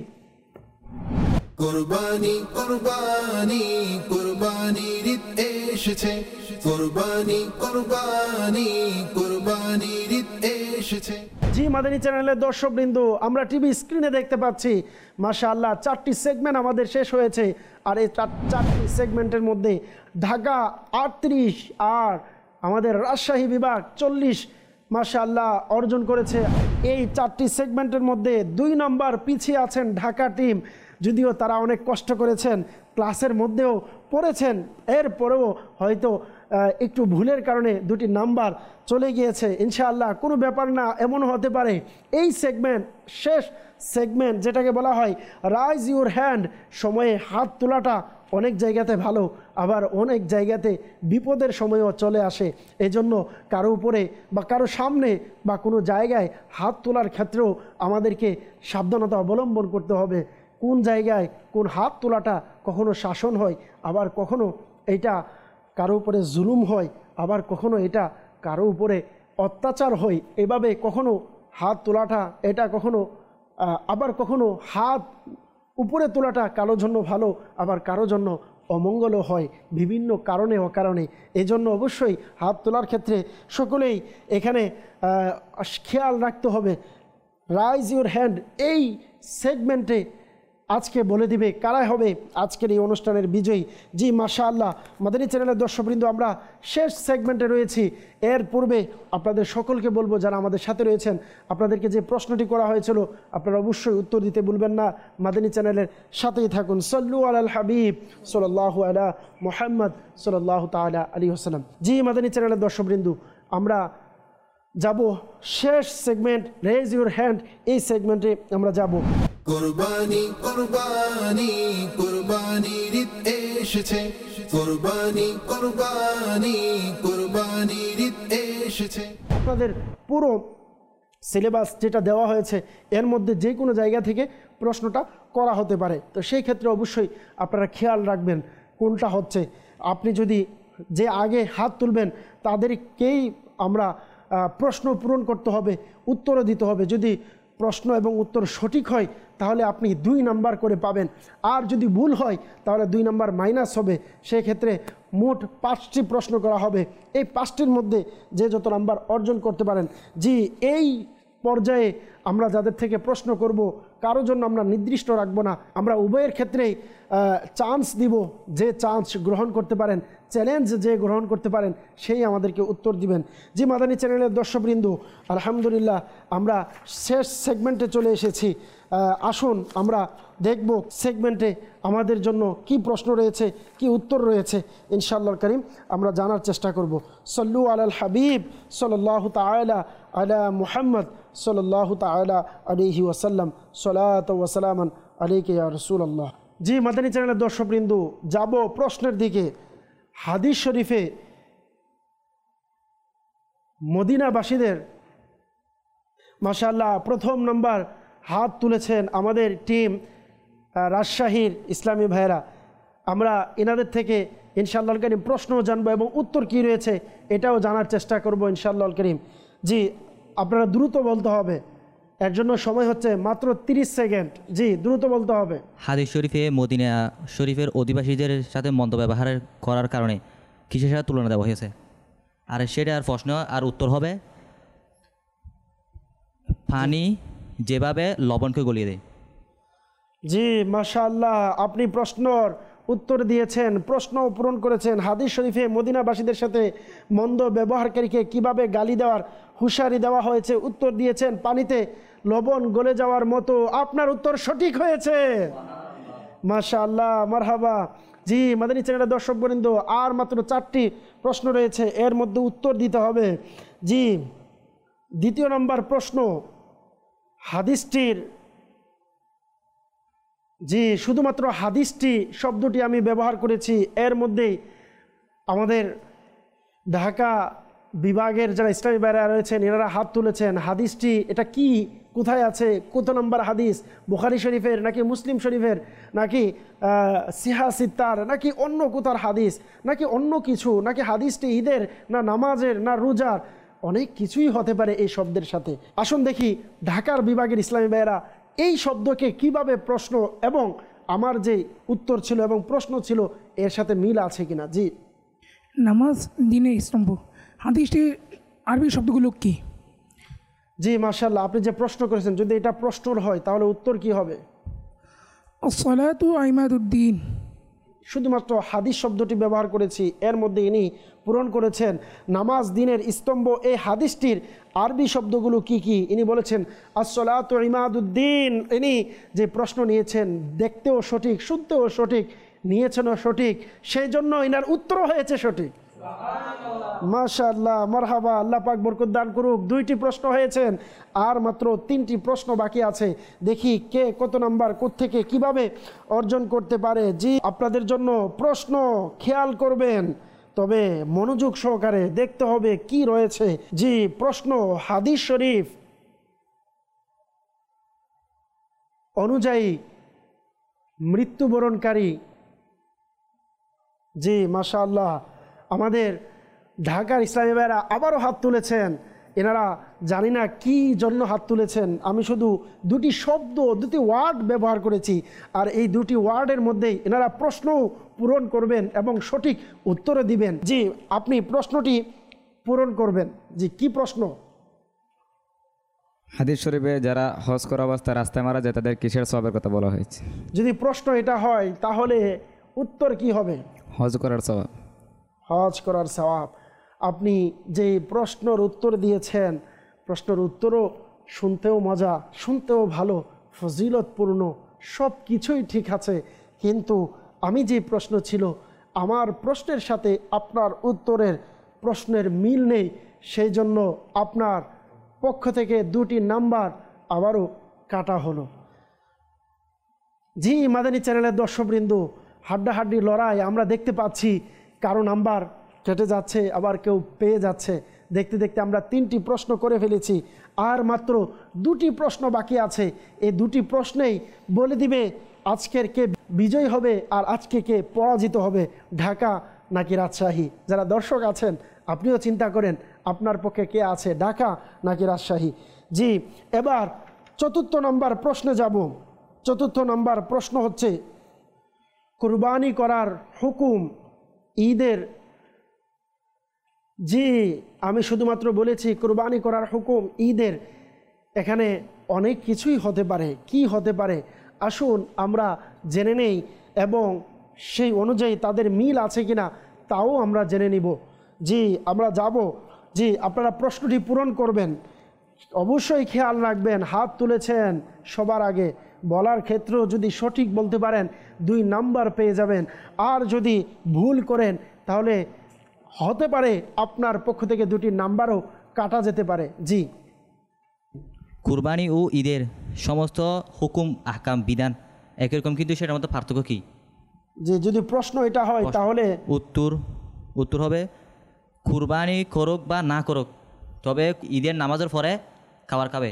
[SPEAKER 8] কুরবানি কুরবানি কুরবানির ঈদ এসেছে, কুরবানি কুরবানি কুরবানির ঈদ এসেছে।
[SPEAKER 1] জি, মাদানী চ্যানেলের দর্শকবৃন্দ, আমরা টিভি স্ক্রিনে দেখতে পাচ্ছি মাশাআল্লাহ 4টি সেগমেন্ট আমাদের শেষ হয়েছে, আর এই 4টি সেগমেন্টের মধ্যে ঢাকা 38 আর আমাদের রাজশাহী বিভাগ 40 মাশাআল্লাহ অর্জন করেছে। এই 4টি সেগমেন্টের মধ্যে 2 নম্বর পিছিয়ে আছেন ঢাকা টিম। যদিও তারা অনেক কষ্ট করেছেন, ক্লাসের মধ্যেও পড়েছেন, এরপরেও হয়তো একটু ভুলের কারণে 2টি নাম্বার চলে গিয়েছে। ইনশাআল্লাহ কোনো ব্যাপার না, এমনও হতে পারে এই সেগমেন্ট শেষ সেগমেন্ট, যেটাকে বলা হয় রাইজ ইউর হ্যান্ড, সময়ে হাত তোলাটা অনেক জায়গাতে ভালো, আবার অনেক জায়গাতে বিপদের সময়ও চলে আসে। এজন্য কারো উপরে বা কারো সামনে বা কোনো জায়গায় হাত তোলার ক্ষেত্রেও আমাদেরকে সাবধানতা অবলম্বন করতে হবে। কোন জায়গায় কোন হাত তোলাটা কখনো শাসন হয়, আবার কখনো এটা কারো উপরে জুলুম হয়, আবার কখনো এটা কারো উপরে অত্যাচার হয়। এভাবে কখনো হাত তোলাটা এটা কখনো আবার কখনো হাত উপরে তোলাটা কারো জন্য ভালো, আবার কারো জন্য অমঙ্গলও হয়, বিভিন্ন কারণে অকারণে। এজন্য অবশ্যই হাত তোলার ক্ষেত্রে সকলেই এখানে খেয়াল রাখতে হবে। রাইজ ইউর হ্যান্ড এই সেগমেন্টে আজকে বলে দিবে কারা হবে আজকের এই অনুষ্ঠানের বিজয়ী। জি, মাশাআল্লাহ। মাদানী চ্যানেলের দর্শকবৃন্দ, আমরা শেষ সেগমেন্টে রয়েছি। এর পূর্বে আপনাদের সকলকে বলবো, যারা আমাদের সাথে রয়েছেন, আপনাদেরকে যে প্রশ্নটি করা হয়েছিল আপনারা অবশ্যই উত্তর দিতে ভুলবেন না। মাদানী চ্যানেলের সাথেই থাকুন। সল্লু আলাল হাবিব সাল্লাল্লাহু আলা মুহাম্মদ সাল্লাল্লাহু তাআলা আলাইহি ওয়াসাল্লাম। জি, মাদানী চ্যানেলের দর্শকবৃন্দ, আমরা যাব শেষ সেগমেন্ট রেজ ইউর হ্যান্ড, এই সেগমেন্টে আমরা যাব।
[SPEAKER 8] কুরবানি কুরবানি কুরবানির ঈদ এসেছে, কুরবানি কুরবানি কুরবানির ঈদ এসেছে।
[SPEAKER 1] আপনাদের পুরো সিলেবাস যেটা দেওয়া হয়েছে এর মধ্যে যে কোনো জায়গা থেকে প্রশ্নটা করা হতে পারে, তো সেই ক্ষেত্রে অবশ্যই আপনারা খেয়াল রাখবেন কোনটা হচ্ছে। আপনি যদি যে আগে হাত তুলবেন তাদেরকেই আমরা প্রশ্ন পূরণ করতে হবে, উত্তরও দিতে হবে। যদি প্রশ্ন এবং উত্তর সঠিক হয় তাহলে আপনি 2 নাম্বার করে পাবেন, আর যদি ভুল হয় তাহলে 2 নাম্বার মাইনাস হবে। সেক্ষেত্রে মোট 5টি প্রশ্ন করা হবে। এই 5টির মধ্যে যে যত নাম্বার অর্জন করতে পারেন, জি, এই পর্যায়ে আমরা যাদের থেকে প্রশ্ন করব কারো জন্য আমরা নির্দিষ্ট রাখবো না, আমরা উভয়ের ক্ষেত্রেই চান্স দিব। যে চান্স গ্রহণ করতে পারেন, চ্যালেঞ্জ যে গ্রহণ করতে পারেন সেই আমাদেরকে উত্তর দিবেন। জি মাদানী চ্যানেলের দর্শকবৃন্দু, আলহামদুলিল্লাহ আমরা শেষ সেগমেন্টে চলে এসেছি। আসুন আমরা দেখব সেগমেন্টে আমাদের জন্য কি প্রশ্ন রয়েছে, কি উত্তর রয়েছে। ইনশাআল্লাহ করিম আমরা জানার চেষ্টা করব। সল্লু আলাল হাবিব সাল্লাল্লাহু তাআলা আলা মুহাম্মদ সাল্লাল্লাহু তাআলা আলাইহি ওয়াসাল্লাম, সালাতু ওয়া সালামান আলাইকা ইয়া রাসূলুল্লাহ। জি মাদানী চ্যানেলের দর্শকবৃন্দু, যাব প্রশ্নের দিকে। হাদিস শরীফে মদিনাবাসীদের মাশাআল্লাহ প্রথম নাম্বার হাত তুলেছেন আমাদের টিম রাজশাহীর ইসলামী ভাইয়েরা। আমরা এনাদের থেকে ইনশাআল্লাহ করিম প্রশ্নও জানবো এবং উত্তর কী রয়েছে এটাও জানার চেষ্টা করব ইনশাআল্লাহ করিম। জি আপনারা দ্রুত বলতে হবে, এর জন্য সময় হচ্ছে মাত্র 30 সেকেন্ড। জি দ্রুত বলতে হবে।
[SPEAKER 7] হাদিস শরীফে মদিনা শরীফের অধিবাসীদের সাথে মন্দ ব্যবহার করার কারণে কিসের সাথে তুলনা দেওয়া হয়েছে? আর সেটার প্রশ্ন আর উত্তর হবে পানি যেভাবে লবণকে গলিয়ে দেয়।
[SPEAKER 1] জি মাশাআল্লাহ, আপনি প্রশ্নর উত্তর দিয়েছেন, প্রশ্ন পূরণ করেছেন। হাদিস শরীফে মদিনাবাসীদের সাথে মন্দ ব্যবহারকারীকে কিভাবে গালি দেওয়ার হুঁশিয়ারি দেওয়া হয়েছে উত্তর দিয়েছেন পানিতে লবণ গলে যাওয়ার মতো। আপনার উত্তর সঠিক হয়েছে, মাশাআল্লাহ, মারহাবা। জি মাদানী চ্যানেলের দর্শকবৃন্দ, আর মাত্র 4টি প্রশ্ন রয়েছে, এর মধ্যে উত্তর দিতে হবে। জি দ্বিতীয় নম্বর প্রশ্ন, হাদিসটির, জি শুধুমাত্র হাদিসটি শব্দটি আমি ব্যবহার করেছি, এর মধ্যেই আমাদের ঢাকা বিভাগের যারা ইসলামী ভাইরা রয়েছেন এনারা হাত তুলেছেন। হাদিসটি এটা কি, কোথায় আছে, কত নম্বর হাদিস, বুখারী শরীফের নাকি মুসলিম শরীফের নাকি সিহা সিত্তার নাকি অন্য কোথার হাদিস নাকি অন্য কিছু, নাকি হাদিসটি ঈদের না নামাজের না রোজার, অনেক কিছুই হতে পারে এই শব্দের সাথে। আসুন দেখি ঢাকার বিভাগের ইসলামী ভাইয়েরা এই শব্দকে কিভাবে প্রশ্ন এবং আমার যে উত্তর ছিল এবং প্রশ্ন ছিল এর সাথে মিল আছে কিনা। জি
[SPEAKER 2] নামাজ দিনের স্তম্ভ, হাদিসটির আরবি শব্দগুলো কি?
[SPEAKER 1] জি মাশাআল্লাহ, আপনি যে প্রশ্ন করেছেন যদি এটা প্রশ্ন হয় তাহলে উত্তর কি হবে?
[SPEAKER 2] আসসালাতু ইমাদুদ্দিন।
[SPEAKER 1] শুধুমাত্র হাদিস শব্দটি ব্যবহার করেছি, এর মধ্যে ইনি পূরণ করেছেন নামাজ দিনের স্তম্ভ। এই হাদিসটির আরবি শব্দগুলো কি কি ইনি বলেছেন আসসালাতু ইমাদুদ্দিন। ইনি যে প্রশ্ন নিয়েছেন দেখতেও সঠিক, শুনতেও সঠিক, নিয়েছেনও সঠিক, সেই জন্য ইনার উত্তর হয়েছে সঠিক। মাশাআল্লাহ, মারহাবা, আল্লাহ পাক বরকত দান করুক। 2টি প্রশ্ন হয়েছেন, আর মাত্র 3টি প্রশ্ন বাকি আছে। দেখি কে কত নাম্বার কোত্থেকে কিভাবে অর্জন করতে পারে। জি আপনাদের জন্য প্রশ্ন, খেয়াল করবেন তবে মনোযোগ সহকারে দেখতে হবে কি রয়েছে। জি প্রশ্ন, হাদিস শরীফ অনুযায়ী মৃত্যুবরণকারী, জি মাশাআল্লাহ আমাদের ঢাকার ইসলামী ভাইরা আবারও হাত তুলেছেন। এনারা জানি না কি জন্য হাত তুলেছেন, আমি শুধু 2টি শব্দ 2টি ওয়ার্ড ব্যবহার করেছি, আর এই 2টি ওয়ার্ডের মধ্যেই এনারা প্রশ্ন পূরণ করবেন এবং সঠিক উত্তরও দিবেন। জি আপনি প্রশ্নটি পূরণ করবেন। জি কি প্রশ্ন?
[SPEAKER 4] হাদিস শরীফে যারা হজ করা অবস্থায় রাস্তায় মারা যায় তাদের কিসের সওয়াবের কথা বলা হয়েছে?
[SPEAKER 1] যদি প্রশ্ন এটা হয় তাহলে উত্তর কি হবে?
[SPEAKER 4] হজ করার সওয়াব।
[SPEAKER 1] হজ করার সওয়াব। আপনি যে প্রশ্নের উত্তর দিয়েছেন, প্রশ্নের উত্তরও শুনতেও মজা, শুনতেও ভালো, ফজিলতপূর্ণ, সব কিছুই ঠিক আছে, কিন্তু আমি যে প্রশ্ন ছিল আমার প্রশ্নের সাথে আপনার উত্তরের প্রশ্নের মিল নেই, সেই জন্য আপনার পক্ষ থেকে 2টি নাম্বার আবারও কাটা হলো। জি মাদানী চ্যানেলের দর্শকবৃন্দ, হাড্ডাহাড্ডি লড়াই আমরা দেখতে পাচ্ছি, কারো নাম্বার কেটে যাচ্ছে আবার কেউ পেয়ে যাচ্ছে। দেখতে দেখতে আমরা 3টি প্রশ্ন করে ফেলেছি, আর মাত্র 2টি প্রশ্ন বাকি আছে। এই 2টি প্রশ্নেই বলে দিবে আজকের কে বিজয় হবে আর আজকে কে পরাজিত হবে, ঢাকা নাকি রাজশাহী। যারা দর্শক আছেন আপনিও চিন্তা করেন আপনার পক্ষে কে আছে, ঢাকা নাকি রাজশাহী। জি এবার 4র্থ নম্বর প্রশ্নে যাব। 4র্থ নম্বর প্রশ্ন হচ্ছে কুরবানি করার হুকুম ঈদের। জি আমি শুধুমাত্র বলেছি কুরবানি করার হুকুম ঈদের, এখানে অনেক কিছুই হতে পারে। কি হতে পারে আসুন আমরা জেনে নেই এবং সেই অনুযায়ী তাদের মিল আছে কিনা তাও আমরা জেনে নিব। জি আমরা যাব। জি আপনারা প্রশ্নটি পূরণ করবেন, অবশ্যই খেয়াল রাখবেন হাত তুলেছেন সবার আগে, বলার ক্ষেত্রেও যদি সঠিক বলতে পারেন 2 নাম্বার পেয়ে যাবেন, আর যদি ভুল করেন তাহলে হতে পারে আপনার পক্ষ থেকে 2টি নাম্বারও কাটা যেতে পারে। জি
[SPEAKER 7] কুরবানি ও ঈদের সমস্ত হুকুম আহকাম বিধান একই রকম, কিন্তু সেটার মধ্যে পার্থক্য কী?
[SPEAKER 1] যে যদি প্রশ্ন এটা হয় তাহলে
[SPEAKER 7] উত্তর হবে কুরবানি করুক বা না করুক, তবে ঈদের নামাজের পরে খাবার খাবে।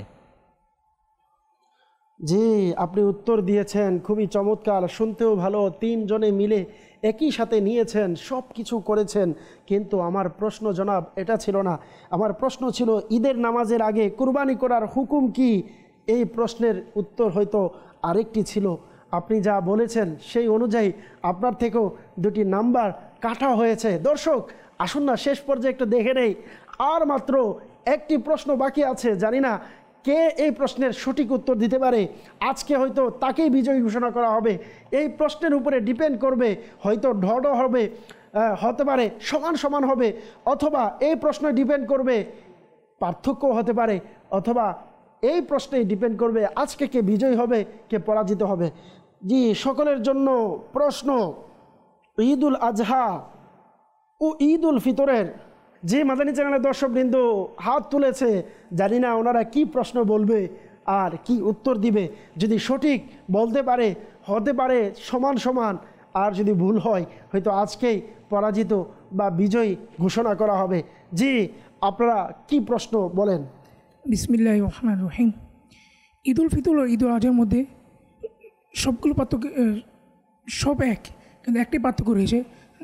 [SPEAKER 1] জি আপনি উত্তর দিয়েছেন, খুবই চমৎকার, শুনতেও ভালো। 3 জনে মিলে একই সাথে নিয়েছেন, সব কিছু করেছেন। কিন্তু আমার প্রশ্ন জনাব এটা ছিল না। আমার প্রশ্ন ছিল ঈদের নামাজের আগে কুরবানি করার হুকুম কি। এই প্রশ্নের উত্তর হয়তো আরেকটি ছিল। আপনি যা বলেছেন সেই অনুযায়ী আপনার থেকেও 2টি নাম্বার কাটা হয়েছে। দর্শক আসুন না শেষ পর্যায়ে একটু দেখে নেই, আর মাত্র একটি প্রশ্ন বাকি আছে। জানি না কে এই প্রশ্নের সঠিক উত্তর দিতে পারে। আজকে হয়তো তাকেই বিজয়ী ঘোষণা করা হবে। এই প্রশ্নের উপরে ডিপেন্ড করবে, হয়তো ঢড় হবে, হতে পারে সমান সমান হবে, অথবা এই প্রশ্নে ডিপেন্ড করবে পার্থক্য হতে পারে, অথবা এই প্রশ্নেই ডিপেন্ড করবে আজকে কে বিজয়ী হবে কে পরাজিত হবে। জি সকলের জন্য প্রশ্ন, ঈদুল আজহা ও ঈদুল ফিতরের যে মাদানী চ্যানেলের দর্শকবৃন্দ হাত তুলেছে, জানি না ওনারা কি প্রশ্ন বলবে আর কি উত্তর দিবে। যদি সঠিক বলতে পারে হতে পারে সমান সমান, আর যদি ভুল হয় হয়তো আজকেই পরাজিত বা বিজয়ী ঘোষণা করা হবে। জি আপনারা কি প্রশ্ন বলেন?
[SPEAKER 2] বিসমিল্লাহির রহমানির রহিম। ঈদুল ফিতর ও ঈদুল আজহার মধ্যে সবগুলো পার্থক্য সব এক, কিন্তু একটি পার্থক্য রয়েছে।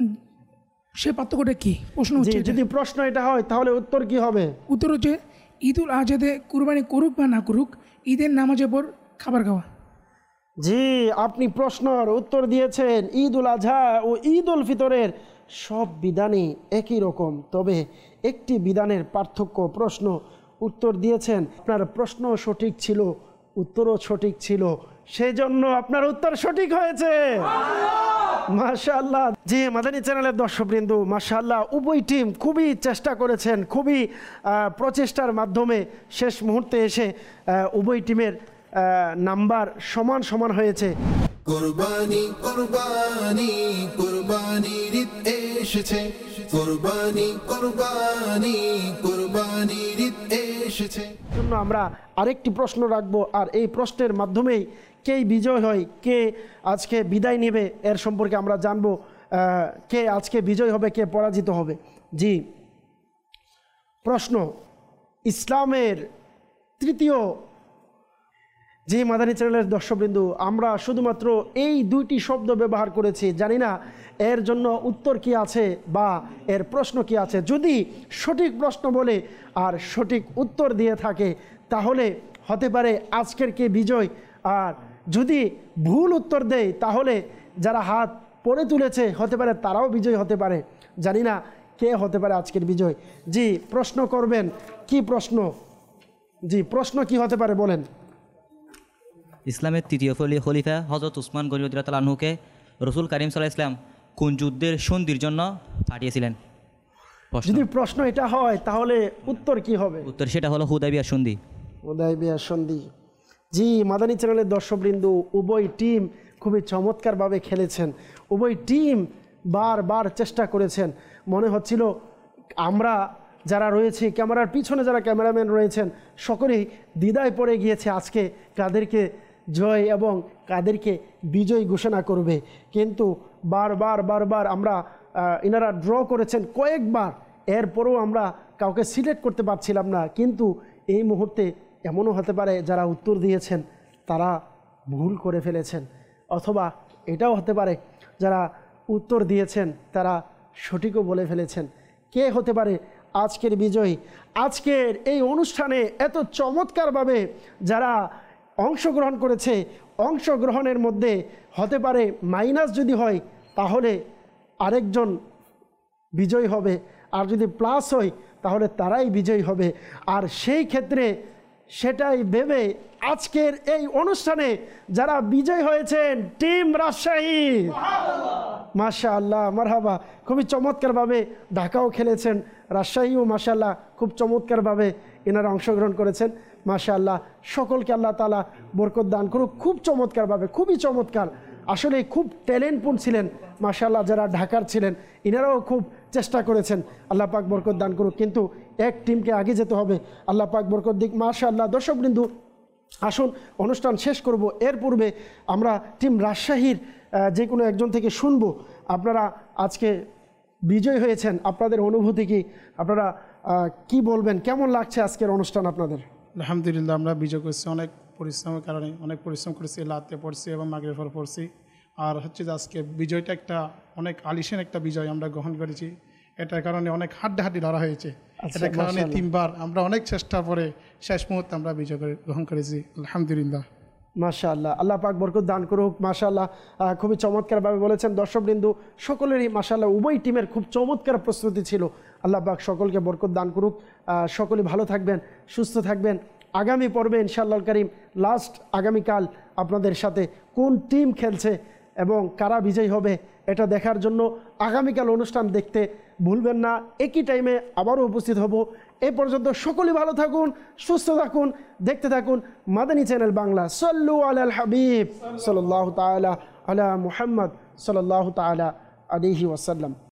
[SPEAKER 2] সে পার্থক্যটা কি? প্রশ্ন হচ্ছে
[SPEAKER 1] যদি প্রশ্ন এটা হয় তাহলে উত্তর কি হবে?
[SPEAKER 2] উত্তর হচ্ছে ঈদুল আজহাতে কুরবানি করুক বা না করুক, ঈদের নামাজের পর খাবার খাওয়া।
[SPEAKER 1] জি আপনি প্রশ্নের উত্তর দিয়েছেন। ঈদুল আজহা ও ঈদুল ফিতরের সব বিধানই একই রকম, তবে একটি বিধানের পার্থক্য। প্রশ্ন উত্তর দিয়েছেন, আপনার প্রশ্ন সঠিক ছিল, উত্তরও সঠিক ছিল, সেজন্য আপনার উত্তর সঠিক হয়েছে। মাশাআল্লাহ। জি মাদানী চ্যানেলের দর্শকবৃন্দ মাশাআল্লাহ উভয় টিম খুবই চেষ্টা করেছেন, খুবই প্রচেষ্টার মাধ্যমে শেষ মুহূর্তে এসে উভয় টিমের নাম্বার সমান সমান হয়েছে।
[SPEAKER 8] কুরবানি কুরবানি কুরবানির ঈদ এসেছে, কুরবানি কুরবানি কুরবানির ঈদ এসেছে।
[SPEAKER 1] জন্য আমরা আরেকটি প্রশ্ন রাখবো, আর এই প্রশ্নের মাধ্যমেই কে বিজয় হয়, কে আজকে বিদায় নেবে এর সম্পর্কে আমরা জানবো, কে আজকে বিজয় হবে কে পরাজিত হবে। জি প্রশ্ন, ইসলামের তৃতীয় যে মাদানী চ্যানেলের দর্শকবৃন্দ আমরা শুধুমাত্র এই 2টি শব্দ ব্যবহার করেছি, জানি না এর জন্য উত্তর কি আছে বা এর প্রশ্ন কি আছে। যদি সঠিক প্রশ্ন বলে আর সঠিক উত্তর দিয়ে থাকে তাহলে হতে পারে আজকের কে বিজয়, আর যদি ভুল উত্তর দেয় তাহলে যারা হাত পড়ে তুলেছে হতে পারে তারাও বিজয় হতে পারে। জানি না কে হতে পারে আজকের বিজয়। জি প্রশ্ন করবেন, কি প্রশ্ন? জি প্রশ্ন কি হতে পারে বলেন?
[SPEAKER 7] ইসলামের তৃতীয় খলিফা হযরত উসমান গনি রাদিয়াল্লাহু তাআলা আনহুকে রাসূল কারীম সাল্লাল্লাহু আলাইহি ওয়াসাল্লাম কোন যুদ্ধের সন্ধির জন্য পাঠিয়েছিলেন?
[SPEAKER 1] যদি প্রশ্ন এটা হয় তাহলে উত্তর কি হবে?
[SPEAKER 7] উত্তর সেটা হলো হুদাইবিয়া সন্ধি।
[SPEAKER 1] হুদাইবিয়া সন্ধি। জি মাদানী চ্যানেলের দর্শকবৃন্দ উভয় টিম খুবই চমৎকারভাবে খেলেছেন, উভয় টিম বারবার চেষ্টা করেছেন। মনে হচ্ছিল আমরা যারা রয়েছে ক্যামেরার পিছনে যারা ক্যামেরাম্যান রয়েছেন সকলেই দ্বিধায় পড়ে গিয়েছে আজকে কাদেরকে জয় এবং কাদেরকে বিজয় ঘোষণা করবে। কিন্তু বারবার আমরা এনারা ড্র করেছেন কয়েকবার, এরপরেও আমরা কাউকে সিলেক্ট করতে পারছিলাম না। কিন্তু এই মুহূর্তে এমনও হতে পারে যারা উত্তর দিয়েছেন তারা ভুল করে ফেলেছেন, অথবা এটাও হতে পারে যারা উত্তর দিয়েছেন তারা সঠিকও বলে ফেলেছেন। কে হতে পারে আজকের বিজয়ী? আজকের এই অনুষ্ঠানে এত চমৎকারভাবে যারা অংশগ্রহণ করেছে, অংশগ্রহণের মধ্যে হতে পারে মাইনাস যদি হয় তাহলে আরেকজন বিজয়ী হবে, আর যদি প্লাস হয় তাহলে তারাই বিজয়ী হবে। আর সেই ক্ষেত্রে সেটাই ভেবে আজকের এই অনুষ্ঠানে যারা বিজয় হয়েছেন টিম রাজশাহী, মাশাআল্লাহ, মারহাবা, খুবই চমৎকারভাবে ঢাকাও খেলেছেন, রাজশাহীও মাশাআল্লাহ খুব চমৎকারভাবে এনারা অংশগ্রহণ করেছেন। মাশাআল্লাহ, সকলকে আল্লাহ তাআলা বরকত দান করুক। খুব চমৎকারভাবে, খুবই চমৎকার, আসলে খুব ট্যালেন্টফুল ছিলেন মাশাআল্লাহ যারা ঢাকার ছিলেন, এনারাও খুব চেষ্টা করেছেন, আল্লাহ পাক বরকত দান করুক। কিন্তু এক টিমকে আগে যেতে হবে, আল্লাহ পাক বরকত দিক। মাশাআল্লাহ, দর্শকবৃন্দু আসুন অনুষ্ঠান শেষ করব, এর পূর্বে আমরা টিম রাজশাহীর যে কোনো একজন থেকে শুনবো আপনারা আজকে বিজয় হয়েছেন, আপনাদের অনুভূতি কি, আপনারা কি বলবেন, কেমন লাগছে আজকের অনুষ্ঠান আপনাদের?
[SPEAKER 6] আলহামদুলিল্লাহ, আমরা বিজয় করছি অনেক পরিশ্রমের কারণে, অনেক পরিশ্রম করেছি, লাতে পড়ছি এবং মাগরিবের পর পড়ছি। আর হচ্ছে যে আজকে বিজয়টা একটা অনেক আলিশান একটা বিজয় আমরা গ্রহণ করেছি, এটার কারণে অনেক হাড্ডাহাড্ডি লড়া হয়েছে। এটার কারণে 3 বার আমরা অনেক চেষ্টা করে শেষ মুহূর্তে আমরা বিজয় গ্রহণ করেছি, আলহামদুলিল্লাহ।
[SPEAKER 1] মাশাআল্লাহ, আল্লাহ পাক বরকত দান করুক। মাশাআল্লাহ, খুবই চমৎকারভাবে বলেছেন। দর্শকবৃন্দু সকলেরই মাশাআল্লাহ উভয় টিমের খুব চমৎকার প্রস্তুতি ছিল। আল্লাহ পাক সকলকে বরকত দান করুক। সকলে ভালো থাকবেন, সুস্থ থাকবেন। আগামী পর্বে ইনশাআল্লাহ কারীম লাস্ট আগামীকাল আপনাদের সাথে কোন টিম খেলছে এবং কারা বিজয়ী হবে এটা দেখার জন্য আগামীকাল অনুষ্ঠান দেখতে ভুলবেন না। একই টাইমে আবারও উপস্থিত হব। এ পর্যন্ত সকলে ভালো থাকুন, সুস্থ থাকুন, দেখতে থাকুন মাদানী চ্যানেল বাংলা। সাল্লু আলাল হাবিব সাল্লাল্লাহু তাআলা আলা মুহাম্মদ সাল্লাল্লাহু তাআলা আলাইহি ওয়াসাল্লাম।